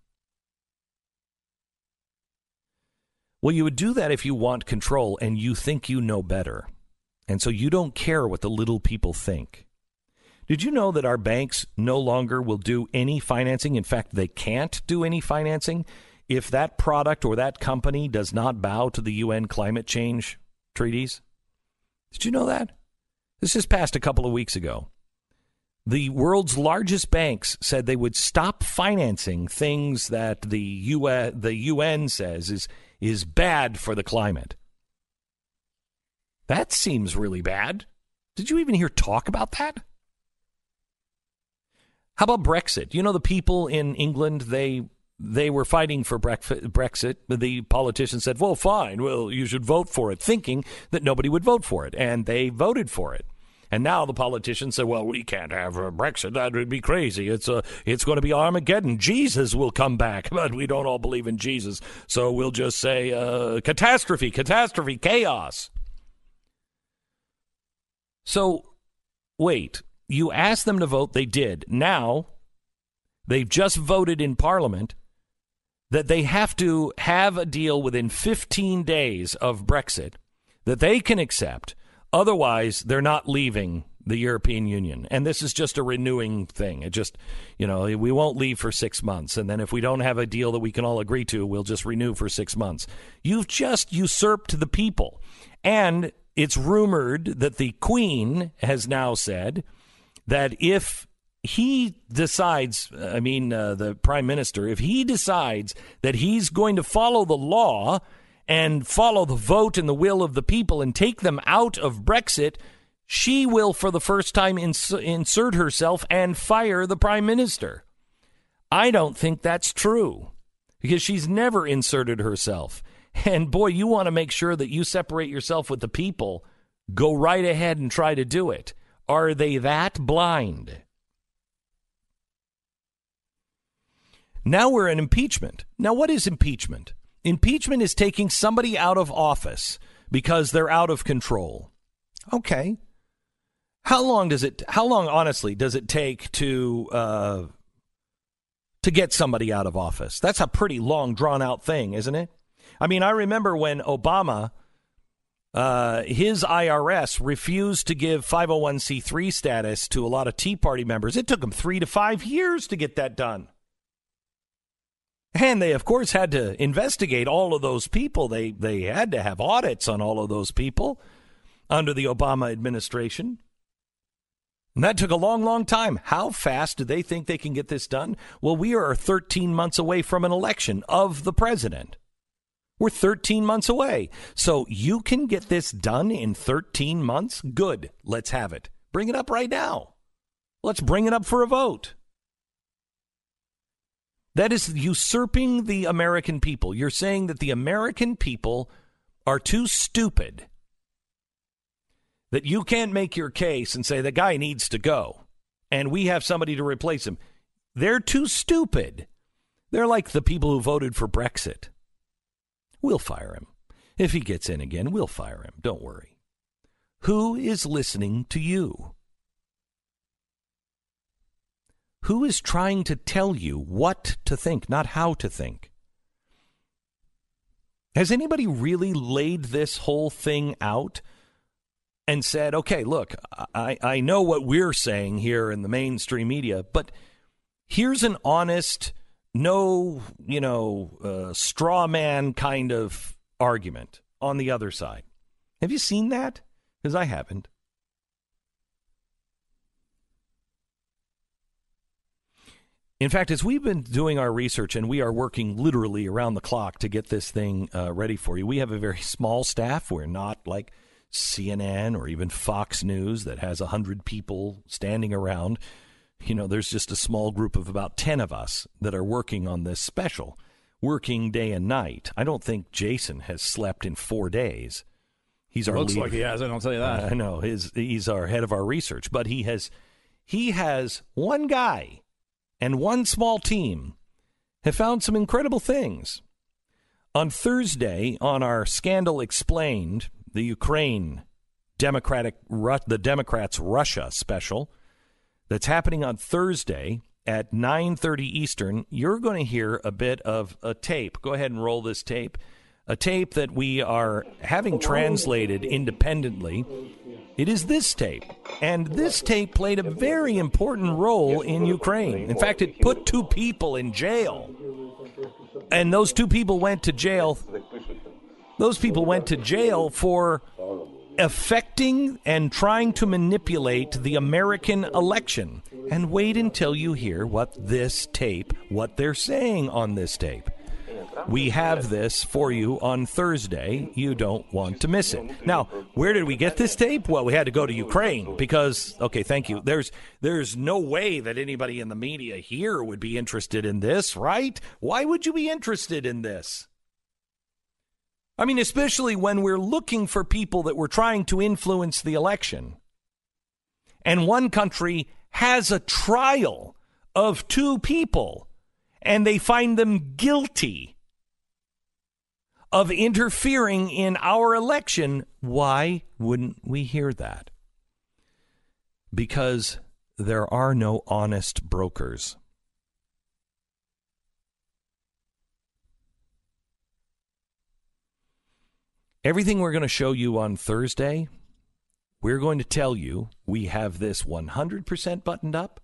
A: Well, you would do that if you want control and you think you know better. And so you don't care what the little people think. Did you know that our banks no longer will do any financing? In fact, they can't do any financing if that product or that company does not bow to the U N climate change treaties. Did you know that? This just passed a couple of weeks ago. The world's largest banks said they would stop financing things that the U N, the U N says is, is bad for the climate. That seems really bad. Did you even hear talk about that? How about Brexit? You know, the people in England, they they were fighting for Brexit. The politicians said, well, fine, well, you should vote for it, thinking that nobody would vote for it. And they voted for it. And now the politicians say, well, we can't have a Brexit. That would be crazy. It's a, it's going to be Armageddon. Jesus will come back. But we don't all believe in Jesus. So we'll just say uh, catastrophe, catastrophe, chaos. So, wait, you asked them to vote, they did. Now, they've just voted in Parliament that they have to have a deal within fifteen days of Brexit that they can accept. Otherwise, they're not leaving the European Union. And this is just a renewing thing. It just, you know, we won't leave for six months. And then if we don't have a deal that we can all agree to, we'll just renew for six months. You've just usurped the people. And it's rumored that the Queen has now said that if he decides, I mean, uh, the Prime Minister, if he decides that he's going to follow the law and follow the vote and the will of the people and take them out of Brexit, she will, for the first time, ins- insert herself and fire the Prime Minister. I don't think that's true because she's never inserted herself. And, boy, you want to make sure that you separate yourself with the people. Go right ahead and try to do it. Are they that blind? Now we're in impeachment. Now, what is impeachment? Impeachment is taking somebody out of office because they're out of control. Okay. How long does it, how long, honestly, does it take to, uh, to get somebody out of office? That's a pretty long, drawn-out thing, isn't it? I mean, I remember when Obama, uh, his I R S refused to give five oh one c three status to a lot of Tea Party members. It took them three to five years to get that done. And they, of course, had to investigate all of those people. They, they had to have audits on all of those people under the Obama administration. And that took a long, long time. How fast do they think they can get this done? Well, we are thirteen months away from an election of the president. We're thirteen months away. So you can get this done in thirteen months? Good. Let's have it. Bring it up right now. Let's bring it up for a vote. That is usurping the American people. You're saying that the American people are too stupid, that you can't make your case and say the guy needs to go and we have somebody to replace him. They're too stupid. They're like the people who voted for Brexit. We'll fire him. If he gets in again, we'll fire him. Don't worry. Who is listening to you? Who is trying to tell you what to think, not how to think? Has anybody really laid this whole thing out and said, okay, look, I, I know what we're saying here in the mainstream media, but here's an honest, no, you know, uh, straw man kind of argument on the other side. Have you seen that? Because I haven't. In fact, as we've been doing our research, and we are working literally around the clock to get this thing uh, ready for you, we have a very small staff. We're not like C N N or even Fox News that has one hundred people standing around. You know, there's just a small group of about ten of us that are working on this special, working day and night. I don't think Jason has slept in four days. He's our
B: Looks
A: lead.
B: like he has. I don't tell you that.
A: I know. His, he's our head of our research. But he has, he has one guy and one small team have found some incredible things. On Thursday, on our Scandal Explained, the Ukraine Democratic, the Democrats' Russia special that's happening on Thursday at nine thirty Eastern, you're going to hear a bit of a tape. Go ahead and roll this tape. A tape that we are having translated independently. It is this tape. And this tape played a very important role in Ukraine. In fact, it put two people in jail. And those two people went to jail. Those people went to jail for affecting and trying to manipulate the American election. And wait until you hear what this tape, what they're saying on this tape. We have this for you on Thursday. You don't want to miss it. Now, where did we get this tape? Well, we had to go to Ukraine because, okay, thank you. There's there's no way that anybody in the media here would be interested in this, right? Why would you be interested in this? I mean, especially when we're looking for people that we're trying to influence the election. And one country has a trial of two people, and they find them guilty of interfering in our election. Why wouldn't we hear that? Because there are no honest brokers. Everything we're going to show you on Thursday, we're going to tell you we have this one hundred percent buttoned up,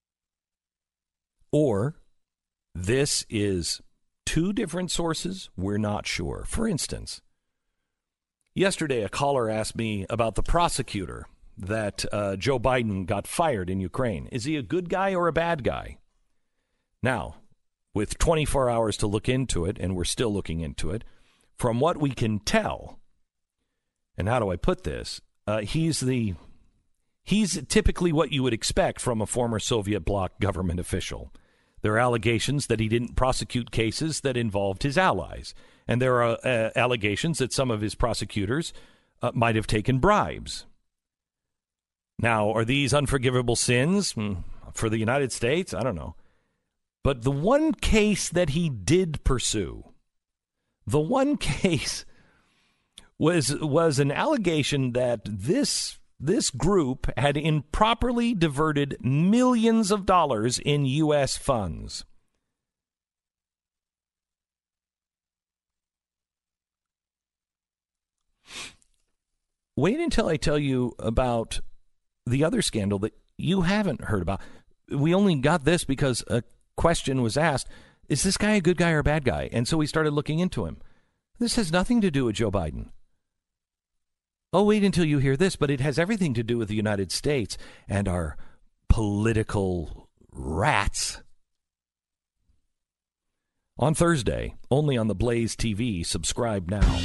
A: or this is two different sources, we're not sure. For instance, yesterday a caller asked me about the prosecutor that uh, Joe Biden got fired in Ukraine. Is he a good guy or a bad guy? Now, with twenty-four hours to look into it, and we're still looking into it, from what we can tell, and how do I put this, uh, he's the he's typically what you would expect from a former Soviet bloc government official. There are allegations that he didn't prosecute cases that involved his allies. And there are uh, allegations that some of his prosecutors uh, might have taken bribes. Now, are these unforgivable sins for the United States? I don't know. But the one case that he did pursue, the one case was was an allegation that this this group had improperly diverted millions of dollars in U S funds. Wait until I tell you about the other scandal that you haven't heard about. We only got this because a question was asked, is this guy a good guy or a bad guy? And so we started looking into him. This has nothing to do with Joe Biden. Oh, wait until you hear this, but it has everything to do with the United States and our political rats. On Thursday, only on the Blaze T V. Subscribe now.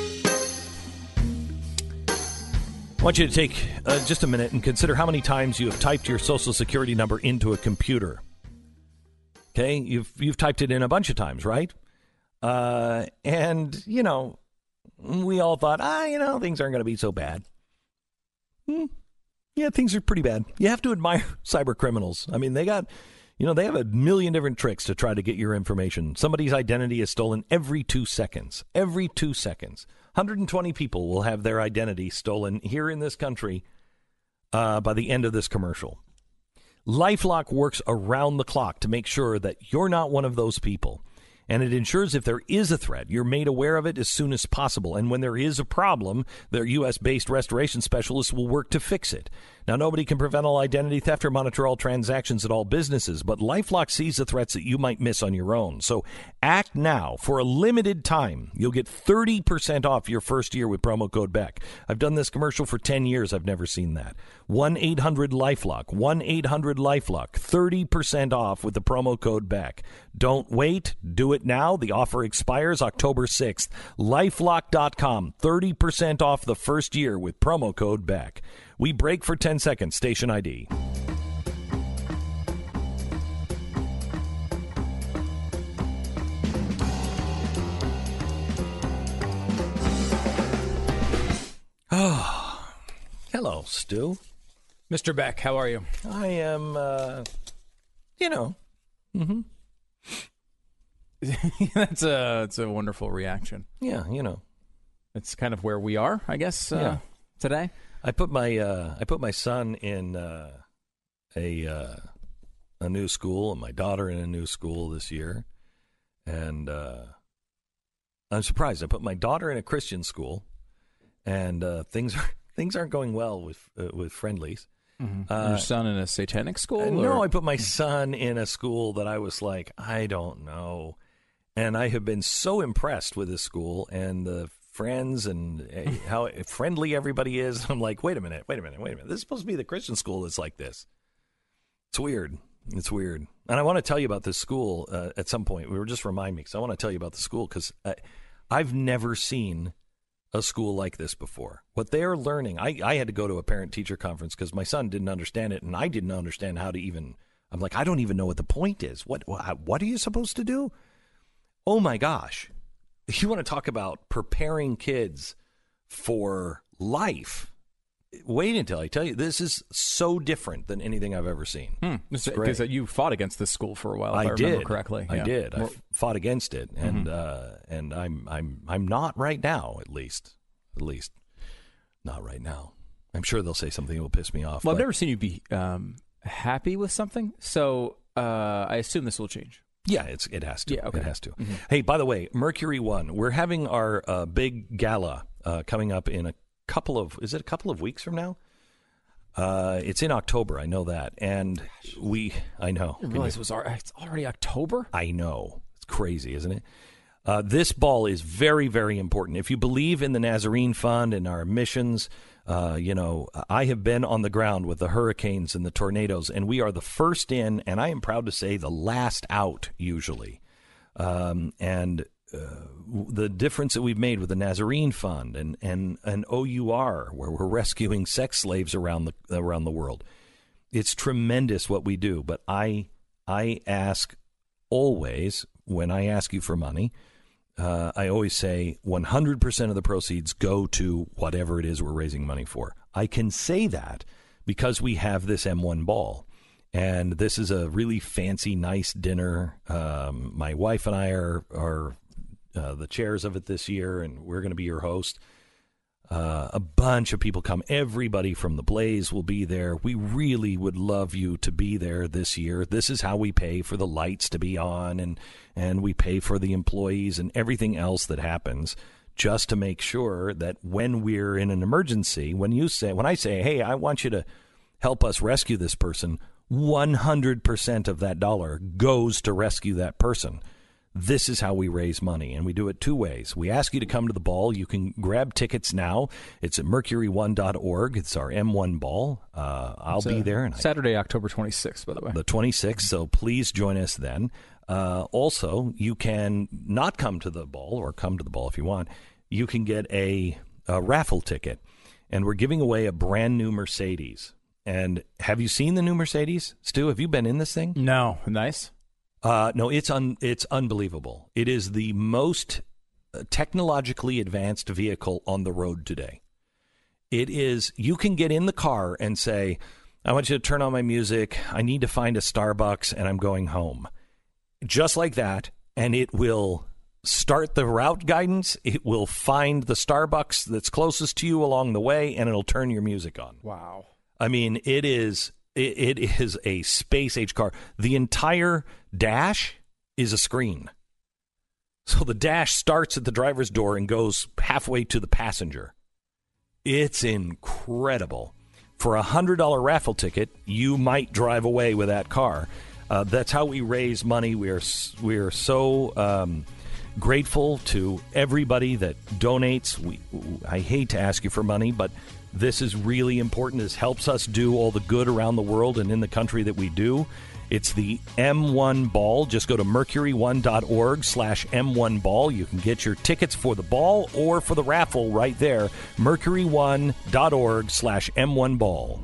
A: I want you to take uh, just a minute and consider how many times you have typed your Social Security number into a computer. Okay, you've you've typed it in a bunch of times, right? Uh, and, you know, we all thought, ah, you know, things aren't going to be so bad. Hmm. Yeah, things are pretty bad. You have to admire cyber criminals. I mean, they got, you know, they have a million different tricks to try to get your information. Somebody's identity is stolen every two seconds. Every two seconds. one hundred twenty people will have their identity stolen here in this country uh, by the end of this commercial. LifeLock works around the clock to make sure that you're not one of those people. And it ensures if there is a threat, you're made aware of it as soon as possible. And when there is a problem, their U S-based restoration specialists will work to fix it. Now, nobody can prevent all identity theft or monitor all transactions at all businesses, but LifeLock sees the threats that you might miss on your own. So act now. For a limited time, you'll get thirty percent off your first year with promo code Beck. I've done this commercial for ten years. I've never seen that. one eight hundred LifeLock. one eight hundred LifeLock. thirty percent off with the promo code Beck. Don't wait. Do it now. The offer expires October sixth. LifeLock dot com. thirty percent off the first year with promo code Beck. We break for ten seconds. Station I D. Oh, hello, Stu.
B: Mister Beck, how are you?
A: I am, uh, you know. Mm-hmm.
B: that's a that's a wonderful reaction.
A: Yeah, you know.
B: It's kind of where we are, I guess, uh,
A: yeah.
B: today.
A: I put my uh, I put my son in uh, a uh, a new school and my daughter in a new school this year, and uh, I'm surprised. I put my daughter in a Christian school, and uh, things are things aren't going well with uh, with friendlies.
B: Mm-hmm.
A: Uh,
B: Your son in a satanic school?
A: Uh,
B: or?
A: No, I put my son in a school that I was like, I don't know, and I have been so impressed with this school and the friends and how friendly everybody is. I'm like, wait a minute, wait a minute, wait a minute. This is supposed to be the Christian school that's like this. It's weird. It's weird. And I want to tell you about this school uh, at some point. We were just remind me because I want to tell you about the school because I've never seen a school like this before. What they're learning, I, I had to go to a parent-teacher conference because my son didn't understand it and I didn't understand how to even, I'm like, I don't even know what the point is. What What are you supposed to do? Oh my gosh. You want to talk about preparing kids for life. Wait until I tell you, this is so different than anything I've ever seen.
B: Hmm. Because you fought against this school for a while, if I, I
A: did.
B: remember correctly.
A: I
B: yeah.
A: did.
B: Well,
A: I fought against it, and
B: mm-hmm.
A: uh, and I'm I'm I'm not right now, at least, at least, not right now. I'm sure they'll say something that will piss me off.
B: Well,
A: but...
B: I've never seen you be um, happy with something, so uh, I assume this will change.
A: Yeah, it's it has to.
B: Yeah, okay.
A: It has to.
B: Mm-hmm.
A: Hey, by the way, Mercury One, we're having our uh, big gala uh, coming up in a couple of, is it a couple of weeks from now? Uh, it's in October, I know that. And Gosh, we, I know.
B: I didn't realize it was, it's already October?
A: I know. It's crazy, isn't it? Uh, this ball is very, very important. If you believe in the Nazarene Fund and our missions, uh, you know, I have been on the ground with the hurricanes and the tornadoes, and we are the first in, and I am proud to say the last out, usually. Um, and uh, the difference that we've made with the Nazarene Fund and, and, and O U R, where we're rescuing sex slaves around the around the world, it's tremendous what we do. But I I ask always, when I ask you for money, Uh, I always say one hundred percent of the proceeds go to whatever it is we're raising money for. I can say that because we have this M one ball. And this is a really fancy, nice dinner. Um, my wife and I are, are uh, the chairs of it this year, and we're going to be your host. Uh, a bunch of people come. Everybody from the Blaze will be there. We really would love you to be there this year. This is how we pay for the lights to be on, and and we pay for the employees and everything else that happens, just to make sure that when we're in an emergency, when you say, when I say, hey, I want you to help us rescue this person, one hundred percent of that dollar goes to rescue that person. This is how we raise money, and we do it two ways. We ask you to come to the ball. You can grab tickets now. It's at mercury one dot org. It's our M one ball. Uh, I'll
B: It's,
A: be
B: uh,
A: there. And
B: Saturday, October twenty-sixth, by the way.
A: The twenty-sixth, so please join us then. Uh, also, you can not come to the ball, or come to the ball if you want. You can get a, a raffle ticket, and we're giving away a brand new Mercedes. And have you seen the new Mercedes? Stu, have you been in this thing?
B: No. Nice?
A: Uh, no, it's un, it's unbelievable. It is the most technologically advanced vehicle on the road today. It is, you can get in the car and say, I want you to turn on my music. I need to find a Starbucks, and I'm going home. Just like that, and it will start the route guidance. It will find the Starbucks that's closest to you along the way, and it'll turn your music on.
B: Wow.
A: I mean, it is it, it is a space-age car. The entire dash is a screen. So the dash starts at the driver's door and goes halfway to the passenger. It's incredible. For a one hundred dollars raffle ticket, you might drive away with that car. Uh, that's how we raise money. We are we are so um, grateful to everybody that donates. We I hate to ask you for money, but this is really important. This helps us do all the good around the world and in the country that we do. It's the M one Ball. Just go to mercury one dot org slash M one Ball. You can get your tickets for the ball or for the raffle right there. mercury one dot org slash M one Ball.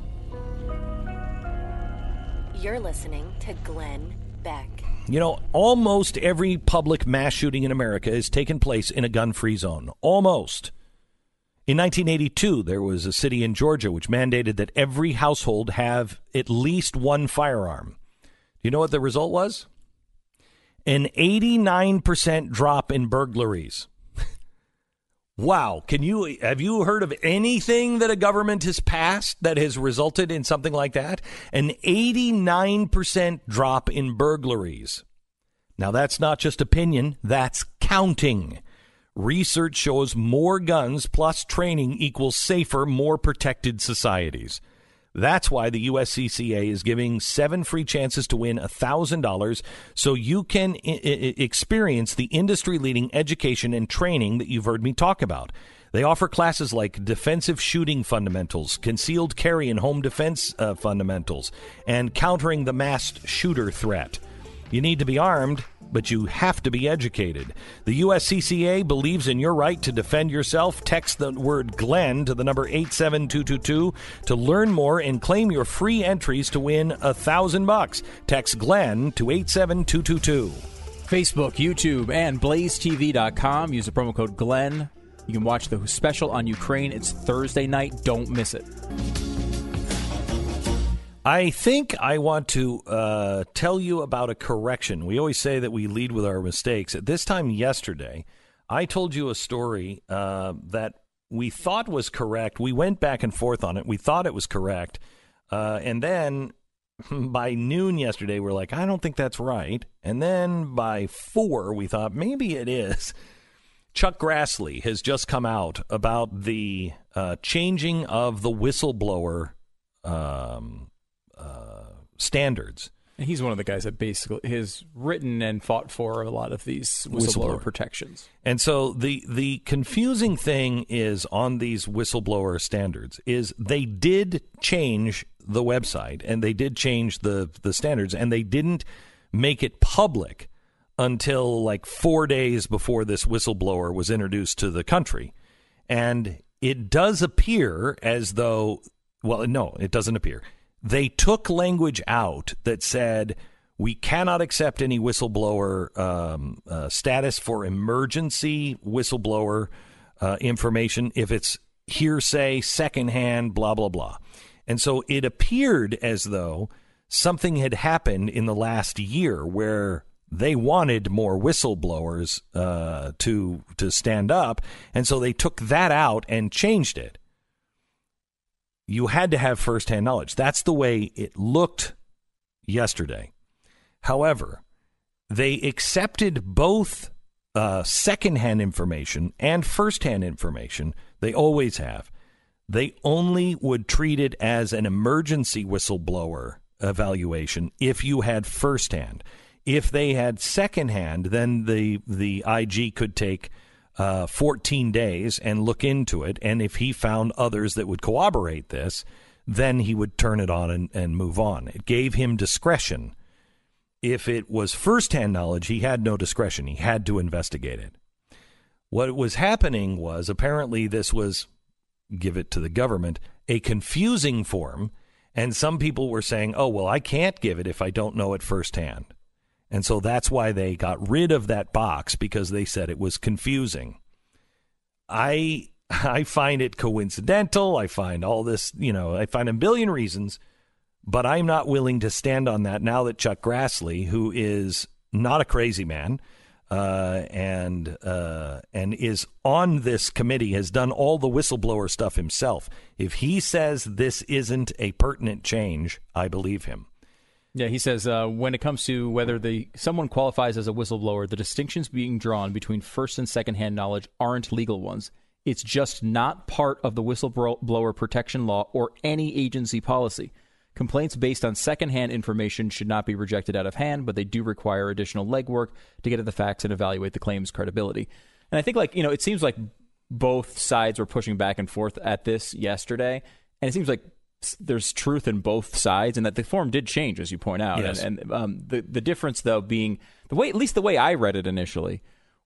C: You're listening to Glenn Beck.
A: You know, almost every public mass shooting in America has taken place in a gun-free zone. Almost. In nineteen eighty-two, there was a city in Georgia which mandated that every household have at least one firearm. Do you know what the result was? An eighty-nine percent drop in burglaries. Wow. Can you have you heard of anything that a government has passed that has resulted in something like that? An eighty-nine percent drop in burglaries. Now, that's not just opinion, that's counting. Research shows more guns plus training equals safer, more protected societies. That's why the U S C C A is giving seven free chances to win one thousand dollars so you can I- I- experience the industry-leading education and training that you've heard me talk about. They offer classes like defensive shooting fundamentals, concealed carry and home defense uh, fundamentals, and countering the masked shooter threat. You need to be armed, but you have to be educated. The U S C C A believes in your right to defend yourself. Text the word Glenn to the number eight seven two two two to learn more and claim your free entries to win a thousand bucks. Text Glenn to eight seven two two two.
B: Facebook, YouTube, and blaze T V dot com. Use the promo code Glenn. You can watch the special on Ukraine. It's Thursday night. Don't miss it.
A: I think I want to uh, tell you about a correction. We always say that we lead with our mistakes. At this time yesterday, I told you a story uh, that we thought was correct. We went back and forth on it. We thought it was correct. Uh, and then by noon yesterday, we're like, I don't think that's right. And then by four, we thought maybe it is. Chuck Grassley has just come out about the uh, changing of the whistleblower um Uh, standards.
B: And he's one of the guys that basically has written and fought for a lot of these whistleblower, whistleblower. protections.
A: And so the the confusing thing is on these whistleblower standards is they did change the website and they did change the, the standards and they didn't make it public until like four days before this whistleblower was introduced to the country. And it does appear as though, well, no, it doesn't appear. They took language out that said we cannot accept any whistleblower um, uh, status for emergency whistleblower uh, information if it's hearsay, secondhand, blah, blah, blah. And so it appeared as though something had happened in the last year where They wanted more whistleblowers uh, to to stand up, and so they took that out and changed it. You had to have firsthand knowledge. That's the way it looked yesterday. However, they accepted both uh, secondhand information and firsthand information. They always have. They only would treat it as an emergency whistleblower evaluation if you had firsthand. If they had secondhand, then the the I G could take uh, fourteen days and look into it. And if he found others that would corroborate this, then he would turn it on and, and move on. It gave him discretion. If it was firsthand knowledge, he had no discretion. He had to investigate it. What was happening was apparently this was, give it to the government, a confusing form. And some people were saying, oh, well, I can't give it if I don't know it firsthand. And so that's why they got rid of that box, because they said it was confusing. I I find it coincidental. I find all this, you know, I find a billion reasons, but I'm not willing to stand on that now that Chuck Grassley, who is not a crazy man uh, and uh, and is on this committee, has done all the whistleblower stuff himself. If he says this isn't a pertinent change, I believe him.
B: Yeah, he says uh, when it comes to whether the someone qualifies as a whistleblower, the distinctions being drawn between first and secondhand knowledge aren't legal ones. It's just not part of the whistleblower protection law or any agency policy. Complaints based on secondhand information should not be rejected out of hand, but they do require additional legwork to get at the facts and evaluate the claim's credibility. And I think, like, you know, it seems like both sides were pushing back and forth at this yesterday, and it seems like there's truth in both sides, and that the form did change, as you point out.
A: Yes.
B: And, and um, the the difference, though, being the way, at least the way I read it initially,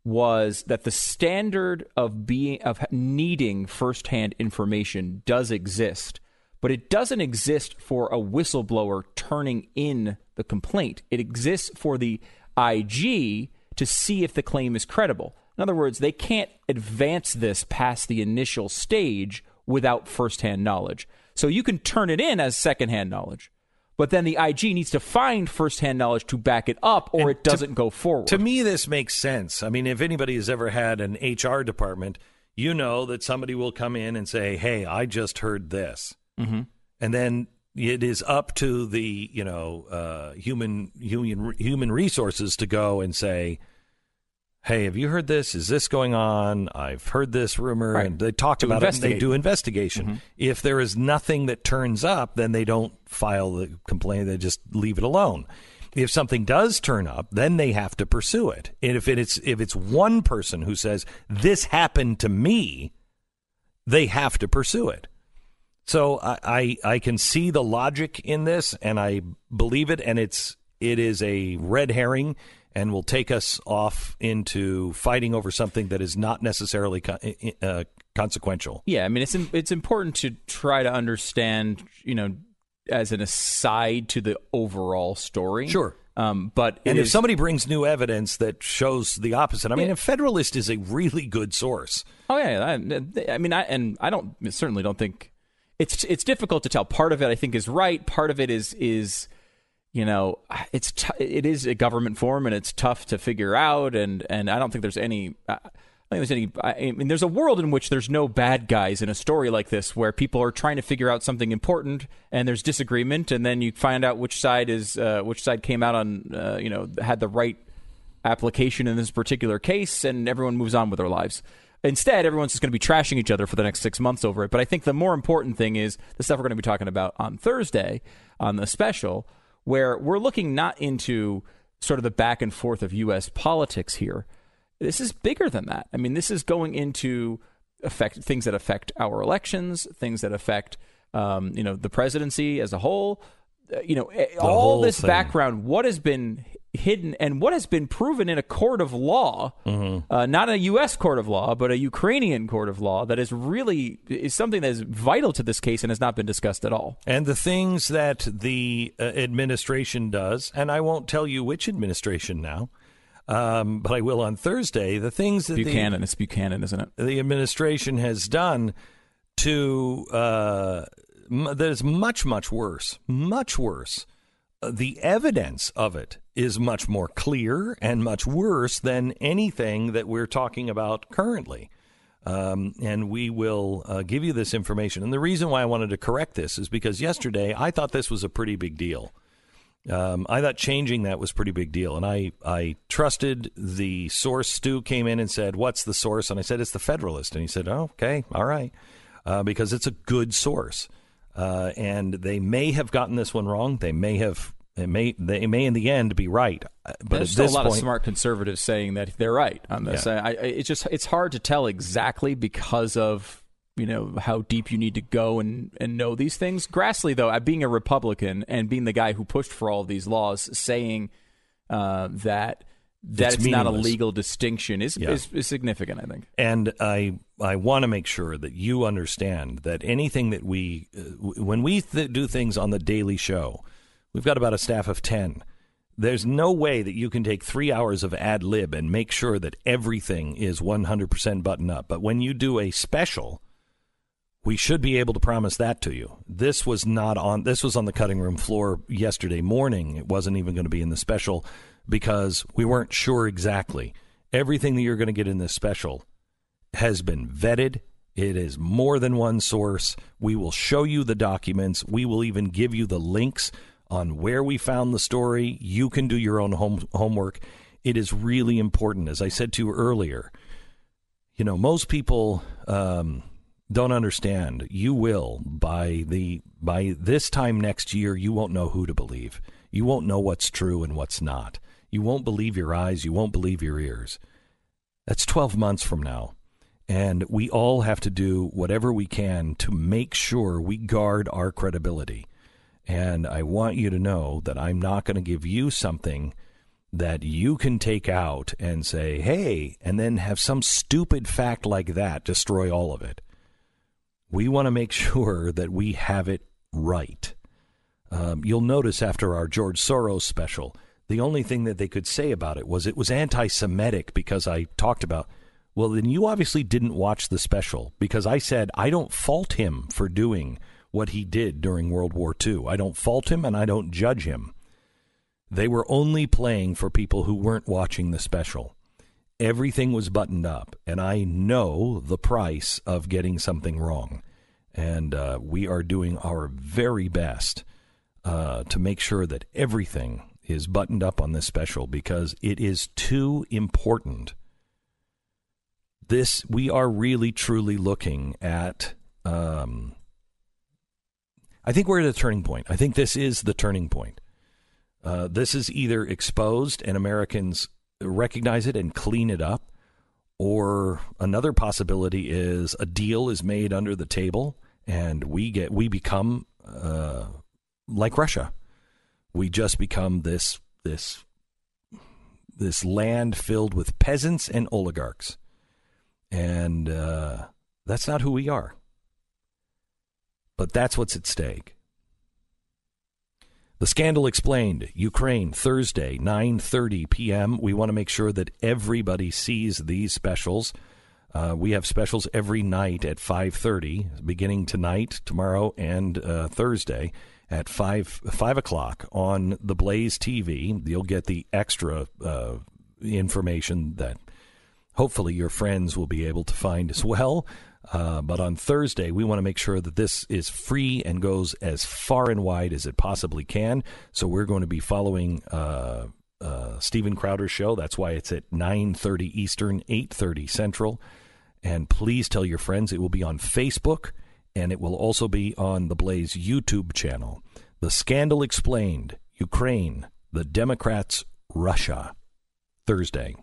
B: was that the standard of being of needing firsthand information does exist, but it doesn't exist for a whistleblower turning in the complaint. It exists for the I G to see if the claim is credible. In other words, they can't advance this past the initial stage without firsthand knowledge. So you can turn it in as secondhand knowledge, but then the I G needs to find firsthand knowledge to back it up, or and it doesn't
A: to,
B: go forward.
A: To me, this makes sense. I mean, if anybody has ever had an H R department, you know that somebody will come in and say, hey, I just heard this.
B: Mm-hmm.
A: And then it is up to the, you know, uh, human, human, human resources to go and say, hey, have you heard this? Is this going on? I've heard this rumor.
B: Right.
A: And they talk
B: To
A: about
B: investigate.
A: it and they do investigation.
B: Mm-hmm.
A: If there is nothing that turns up, then they don't file the complaint. They just leave it alone. If something does turn up, then they have to pursue it. And if it's if it's one person who says, this happened to me, they have to pursue it. So I, I, I can see the logic in this, and I believe it, and it's it is a red herring and will take us off into fighting over something that is not necessarily co- uh, consequential.
B: Yeah, I mean, it's it's important to try to understand, you know, as an aside to the overall story.
A: Sure.
B: Um, but
A: and if
B: is,
A: somebody brings new evidence that shows the opposite, I mean,
B: yeah.
A: a Federalist is a really good source.
B: Oh yeah, I, I mean, I and I don't certainly don't think it's it's difficult to tell. Part of it, I think, is right. Part of it is is. You know, it's t- it is a government form, and it's tough to figure out. And, and I don't think there's any. I don't think there's any. I mean, there's a world in which there's no bad guys in a story like this, where people are trying to figure out something important, and there's disagreement, and then you find out which side is uh, which side came out on uh, you know had the right application in this particular case, and everyone moves on with their lives. Instead, everyone's just going to be trashing each other for the next six months over it. But I think the more important thing is the stuff we're going to be talking about on Thursday on the special, where we're looking not into sort of the back and forth of U S politics here. This is bigger than that. I mean, this is going into affect things that affect our elections, things that affect, um, you know, the presidency as a whole. Uh, you know, the all this thing. Background, what has been hidden and what has been proven in a court of law,
A: mm-hmm.
B: uh, not a U S court of law, but a Ukrainian court of law, that is really is something that is vital to this case and has not been discussed at all.
A: And the things that the uh, administration does, and I won't tell you which administration now, um, but I will on Thursday, the things that
B: Buchanan,
A: the,
B: it's Buchanan, isn't it?
A: The administration has done to uh, m- that is much, much worse, much worse the evidence of it is much more clear and much worse than anything that we're talking about currently. Um, and we will uh, give you this information. And the reason why I wanted to correct this is because yesterday I thought this was a pretty big deal. Um, I thought changing that was a pretty big deal. And I, I trusted the source. Stu came in and said, what's the source? And I said, it's the Federalist. And he said, oh, okay, all right, uh, because it's a good source. Uh, and they may have gotten this one wrong. They may have. It may they may in the end be right. But
B: there's
A: at
B: still
A: this
B: a lot
A: point,
B: of smart conservatives saying that they're right on this.
A: Yeah.
B: I, I, it's just it's hard to tell exactly because of you know how deep you need to go and, and know these things. Grassley, though, being a Republican and being the guy who pushed for all of these laws, saying uh, that that it's, it's not a legal distinction is,
A: yeah.
B: is is significant, I think.
A: And I I want to make sure that you understand that anything that we uh, when we th- do things on the Daily Show. We've got about a staff of ten. There's no way that you can take three hours of ad lib and make sure that everything is one hundred percent buttoned up. But when you do a special, we should be able to promise that to you. This was not on. This was on the cutting room floor yesterday morning. It wasn't even going to be in the special because we weren't sure exactly. Everything that you're going to get in this special has been vetted. It is more than one source. We will show you the documents. We will even give you the links on where we found the story. You can do your own home, homework. It is really important. As I said to you earlier, you know, most people um, don't understand. You will by the by this time next year, you won't know who to believe. You won't know what's true and what's not. You won't believe your eyes. You won't believe your ears. That's twelve months from now. And we all have to do whatever we can to make sure we guard our credibility. And I want you to know that I'm not going to give you something that you can take out and say, hey, and then have some stupid fact like that destroy all of it. We want to make sure that we have it right. Um, you'll notice after our George Soros special, the only thing that they could say about it was it was anti-Semitic because I talked about, well, then you obviously didn't watch the special because I said I don't fault him for doing what he did during World War Two. I don't fault him and I don't judge him. They were only playing for people who weren't watching the special. Everything was buttoned up, and I know the price of getting something wrong. And uh, we are doing our very best uh, to make sure that everything is buttoned up on this special because it is too important. This, we are really, truly looking at... Um, I think we're at a turning point. I think this is the turning point. Uh, this is either exposed and Americans recognize it and clean it up, or another possibility is a deal is made under the table and we get we become uh, like Russia. We just become this this this land filled with peasants and oligarchs, and uh, that's not who we are. But that's what's at stake. The Scandal Explained, Ukraine, Thursday, nine thirty p.m. We want to make sure that everybody sees these specials. Uh, we have specials every night at five thirty, beginning tonight, tomorrow, and uh, Thursday at five, five o'clock on the Blaze T V. You'll get the extra uh, information that hopefully your friends will be able to find as well. Uh, but on Thursday, we want to make sure that this is free and goes as far and wide as it possibly can. So we're going to be following uh, uh, Steven Crowder's show. That's why it's at nine thirty Eastern, eight thirty Central. And please tell your friends. It will be on Facebook, and it will also be on the Blaze YouTube channel. The Scandal Explained, Ukraine, the Democrats, Russia, Thursday.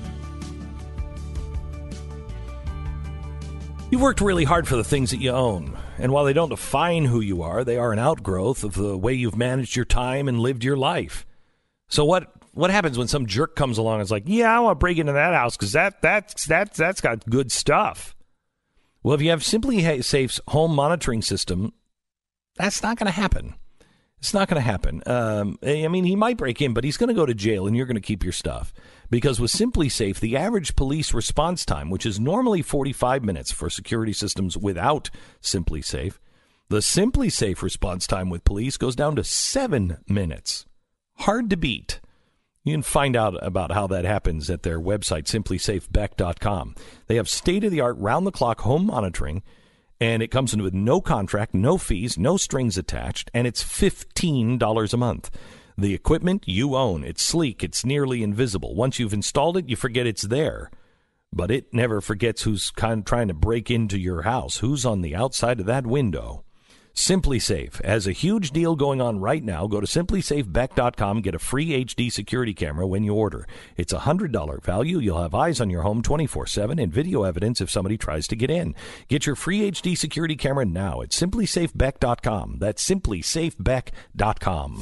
A: You've worked really hard for the things that you own, and while they don't define who you are, they are an outgrowth of the way you've managed your time and lived your life. So what what happens when some jerk comes along and is like, yeah, I want to break into that house because that, that's, that, that's got good stuff? Well, if you have Simply Safe's home monitoring system, that's not going to happen. It's not going to happen. Um, I mean, he might break in, but he's going to go to jail, and you're going to keep your stuff. Because with Simply Safe, the average police response time, which is normally forty-five minutes for security systems without Simply Safe, the Simply Safe response time with police goes down to seven minutes. Hard to beat. You can find out about how that happens at their website, simply safe beck dot com. They have state-of-the-art, round-the-clock home monitoring, and it comes in with no contract, no fees, no strings attached, and it's fifteen dollars a month. The equipment you own. It's sleek. It's nearly invisible. Once you've installed it, you forget it's there. But it never forgets who's kind of trying to break into your house, who's on the outside of that window. SimpliSafe has a huge deal going on right now. Go to simply safe beck dot com, get a free H D security camera when you order. It's a one hundred dollars value. You'll have eyes on your home twenty-four seven and video evidence if somebody tries to get in. Get your free H D security camera now at simply safe beck dot com. That's simply safe beck dot com.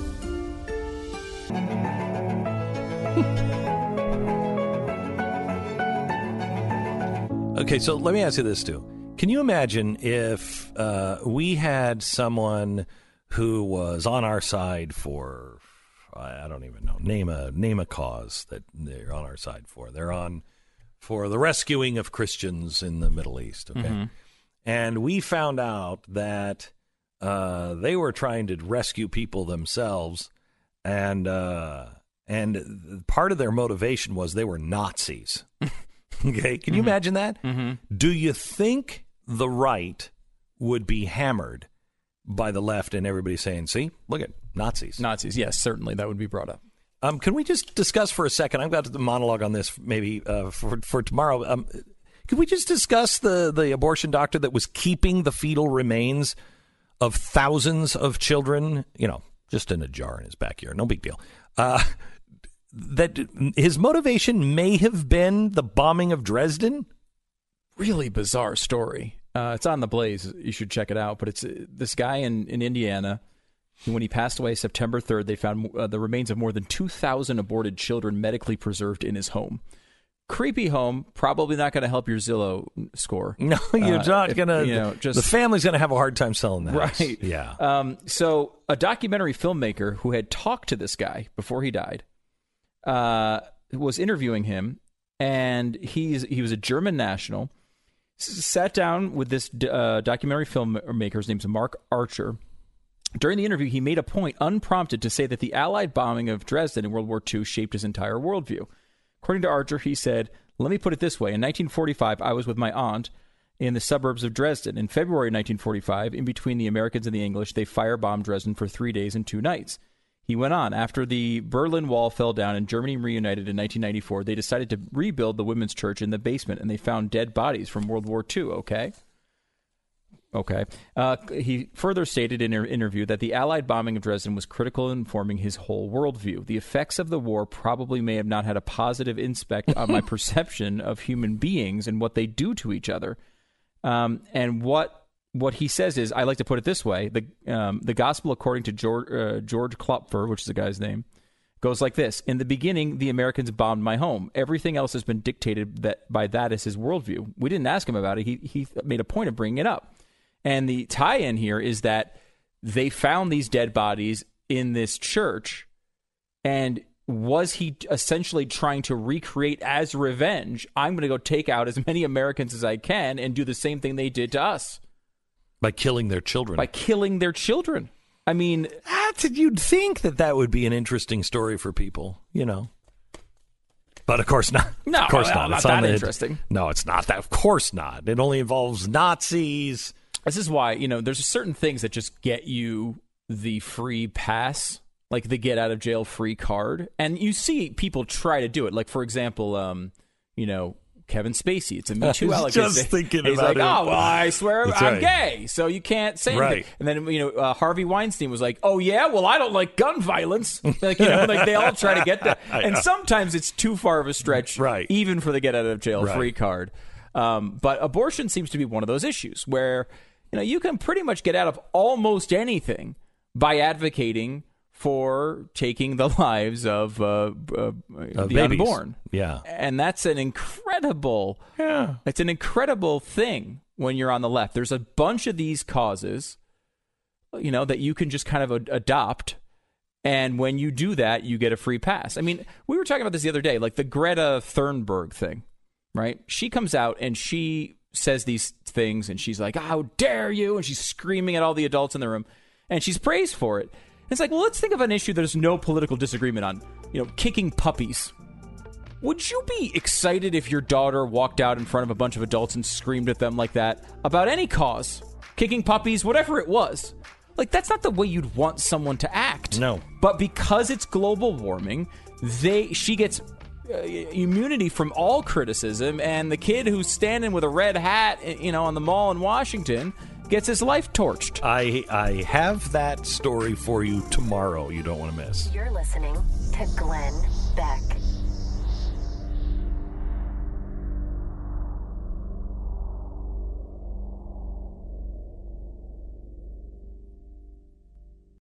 A: Okay, so let me ask you this, too. Can you imagine if uh, we had someone who was on our side for, I don't even know, name a name a cause that they're on our side for. They're on for the rescuing of Christians in the Middle East, okay? Mm-hmm. And we found out that uh, they were trying to rescue people themselves, and uh, and part of their motivation was they were Nazis. Okay, can you mm-hmm. imagine that? Mm-hmm. Do you think the right would be hammered by the left and everybody saying, see, look at Nazis?
B: Nazis, yes, certainly that would be brought up.
A: Um, can we just discuss for a second? I've got the monologue on this maybe uh, for, for tomorrow. Um, can we just discuss the, the abortion doctor that was keeping the fetal remains of thousands of children, you know, just in a jar in his backyard? No big deal. Uh That his motivation may have been the bombing of Dresden?
B: Really bizarre story. Uh, it's on The Blaze. You should check it out. But it's uh, this guy in, in Indiana. When he passed away September third, they found uh, the remains of more than two thousand aborted children medically preserved in his home. Creepy home. Probably not going to help your Zillow score.
A: No, you're uh, not going to.
B: You know, just,
A: the family's going to have a hard time selling that.
B: Right.
A: Yeah.
B: Um, so a documentary filmmaker who had talked to this guy before he died Uh, was interviewing him, and he's he was a German national. S- sat down with this uh, documentary filmmaker. His name's Mark Archer. During the interview, he made a point, unprompted, to say that the Allied bombing of Dresden in World War Two shaped his entire worldview. According to Archer, he said, "Let me put it this way: in nineteen forty-five, I was with my aunt in the suburbs of Dresden. In February nineteen forty-five, in between the Americans and the English, they firebombed Dresden for three days and two nights." He went on, after the Berlin Wall fell down and Germany reunited in nineteen ninety-four, they decided to rebuild the women's church in the basement, and they found dead bodies from World War Two, okay? Okay. Uh, he further stated in an interview that the Allied bombing of Dresden was critical in forming his whole worldview. The effects of the war probably may have not had a positive impact on my perception of human beings and what they do to each other. Um, and what... What he says is, I like to put it this way, the um, the gospel according to George, uh, George Klopfer, which is the guy's name, goes like this. In the beginning, the Americans bombed my home. Everything else has been dictated that by that as his worldview. We didn't ask him about it. He, he made a point of bringing it up. And the tie-in here is that they found these dead bodies in this church, and was he essentially trying to recreate as revenge, I'm going to go take out as many Americans as I can and do the same thing they did to us?
A: By killing their children.
B: By killing their children. I mean,
A: that's, you'd think that that would be an interesting story for people, you know. But of course not.
B: No,
A: of course
B: well,
A: not. It's
B: not that
A: the,
B: interesting.
A: No, it's not that. Of course not. It only involves Nazis.
B: This is why, you know, there's certain things that just get you the free pass, like the get out of jail free card. And you see people try to do it. Like, for example, um, you know, Kevin Spacey. It's a Me Too allegation.
A: Just thinking
B: He's
A: about
B: like,
A: it.
B: oh, well, I swear
A: That's
B: I'm
A: right.
B: gay, so you can't say anything.
A: Right.
B: And then, you know, uh, Harvey Weinstein was like, oh, yeah, well, I don't like gun violence. Like, you know, like they all try to get that. And sometimes it's too far of a stretch,
A: right.
B: even for the get out of jail
A: Right.
B: free card. Um, but abortion seems to be one of those issues where, you know, you can pretty much get out of almost anything by advocating for taking the lives of, uh, uh, the
A: babies.
B: unborn.
A: Yeah.
B: And that's an incredible,
A: yeah.
B: it's an incredible thing when you're on the left. There's a bunch of these causes, you know, that you can just kind of a- adopt. And when you do that, you get a free pass. I mean, we were talking about this the other day, like the Greta Thunberg thing, right? She comes out and she says these things and she's like, how dare you? And she's screaming at all the adults in the room and she's praised for it. It's like, well, let's think of an issue there's no political disagreement on. You know, kicking puppies. Would you be excited if your daughter walked out in front of a bunch of adults and screamed at them like that about any cause? Kicking puppies, whatever it was. Like, that's not the way you'd want someone to act.
A: No.
B: But because it's global warming, they she gets uh, immunity from all criticism, and the kid who's standing with a red hat, you know, on the mall in Washington gets his life torched.
A: I I have that story for you tomorrow. You don't want to miss.
C: You're listening to Glenn Beck.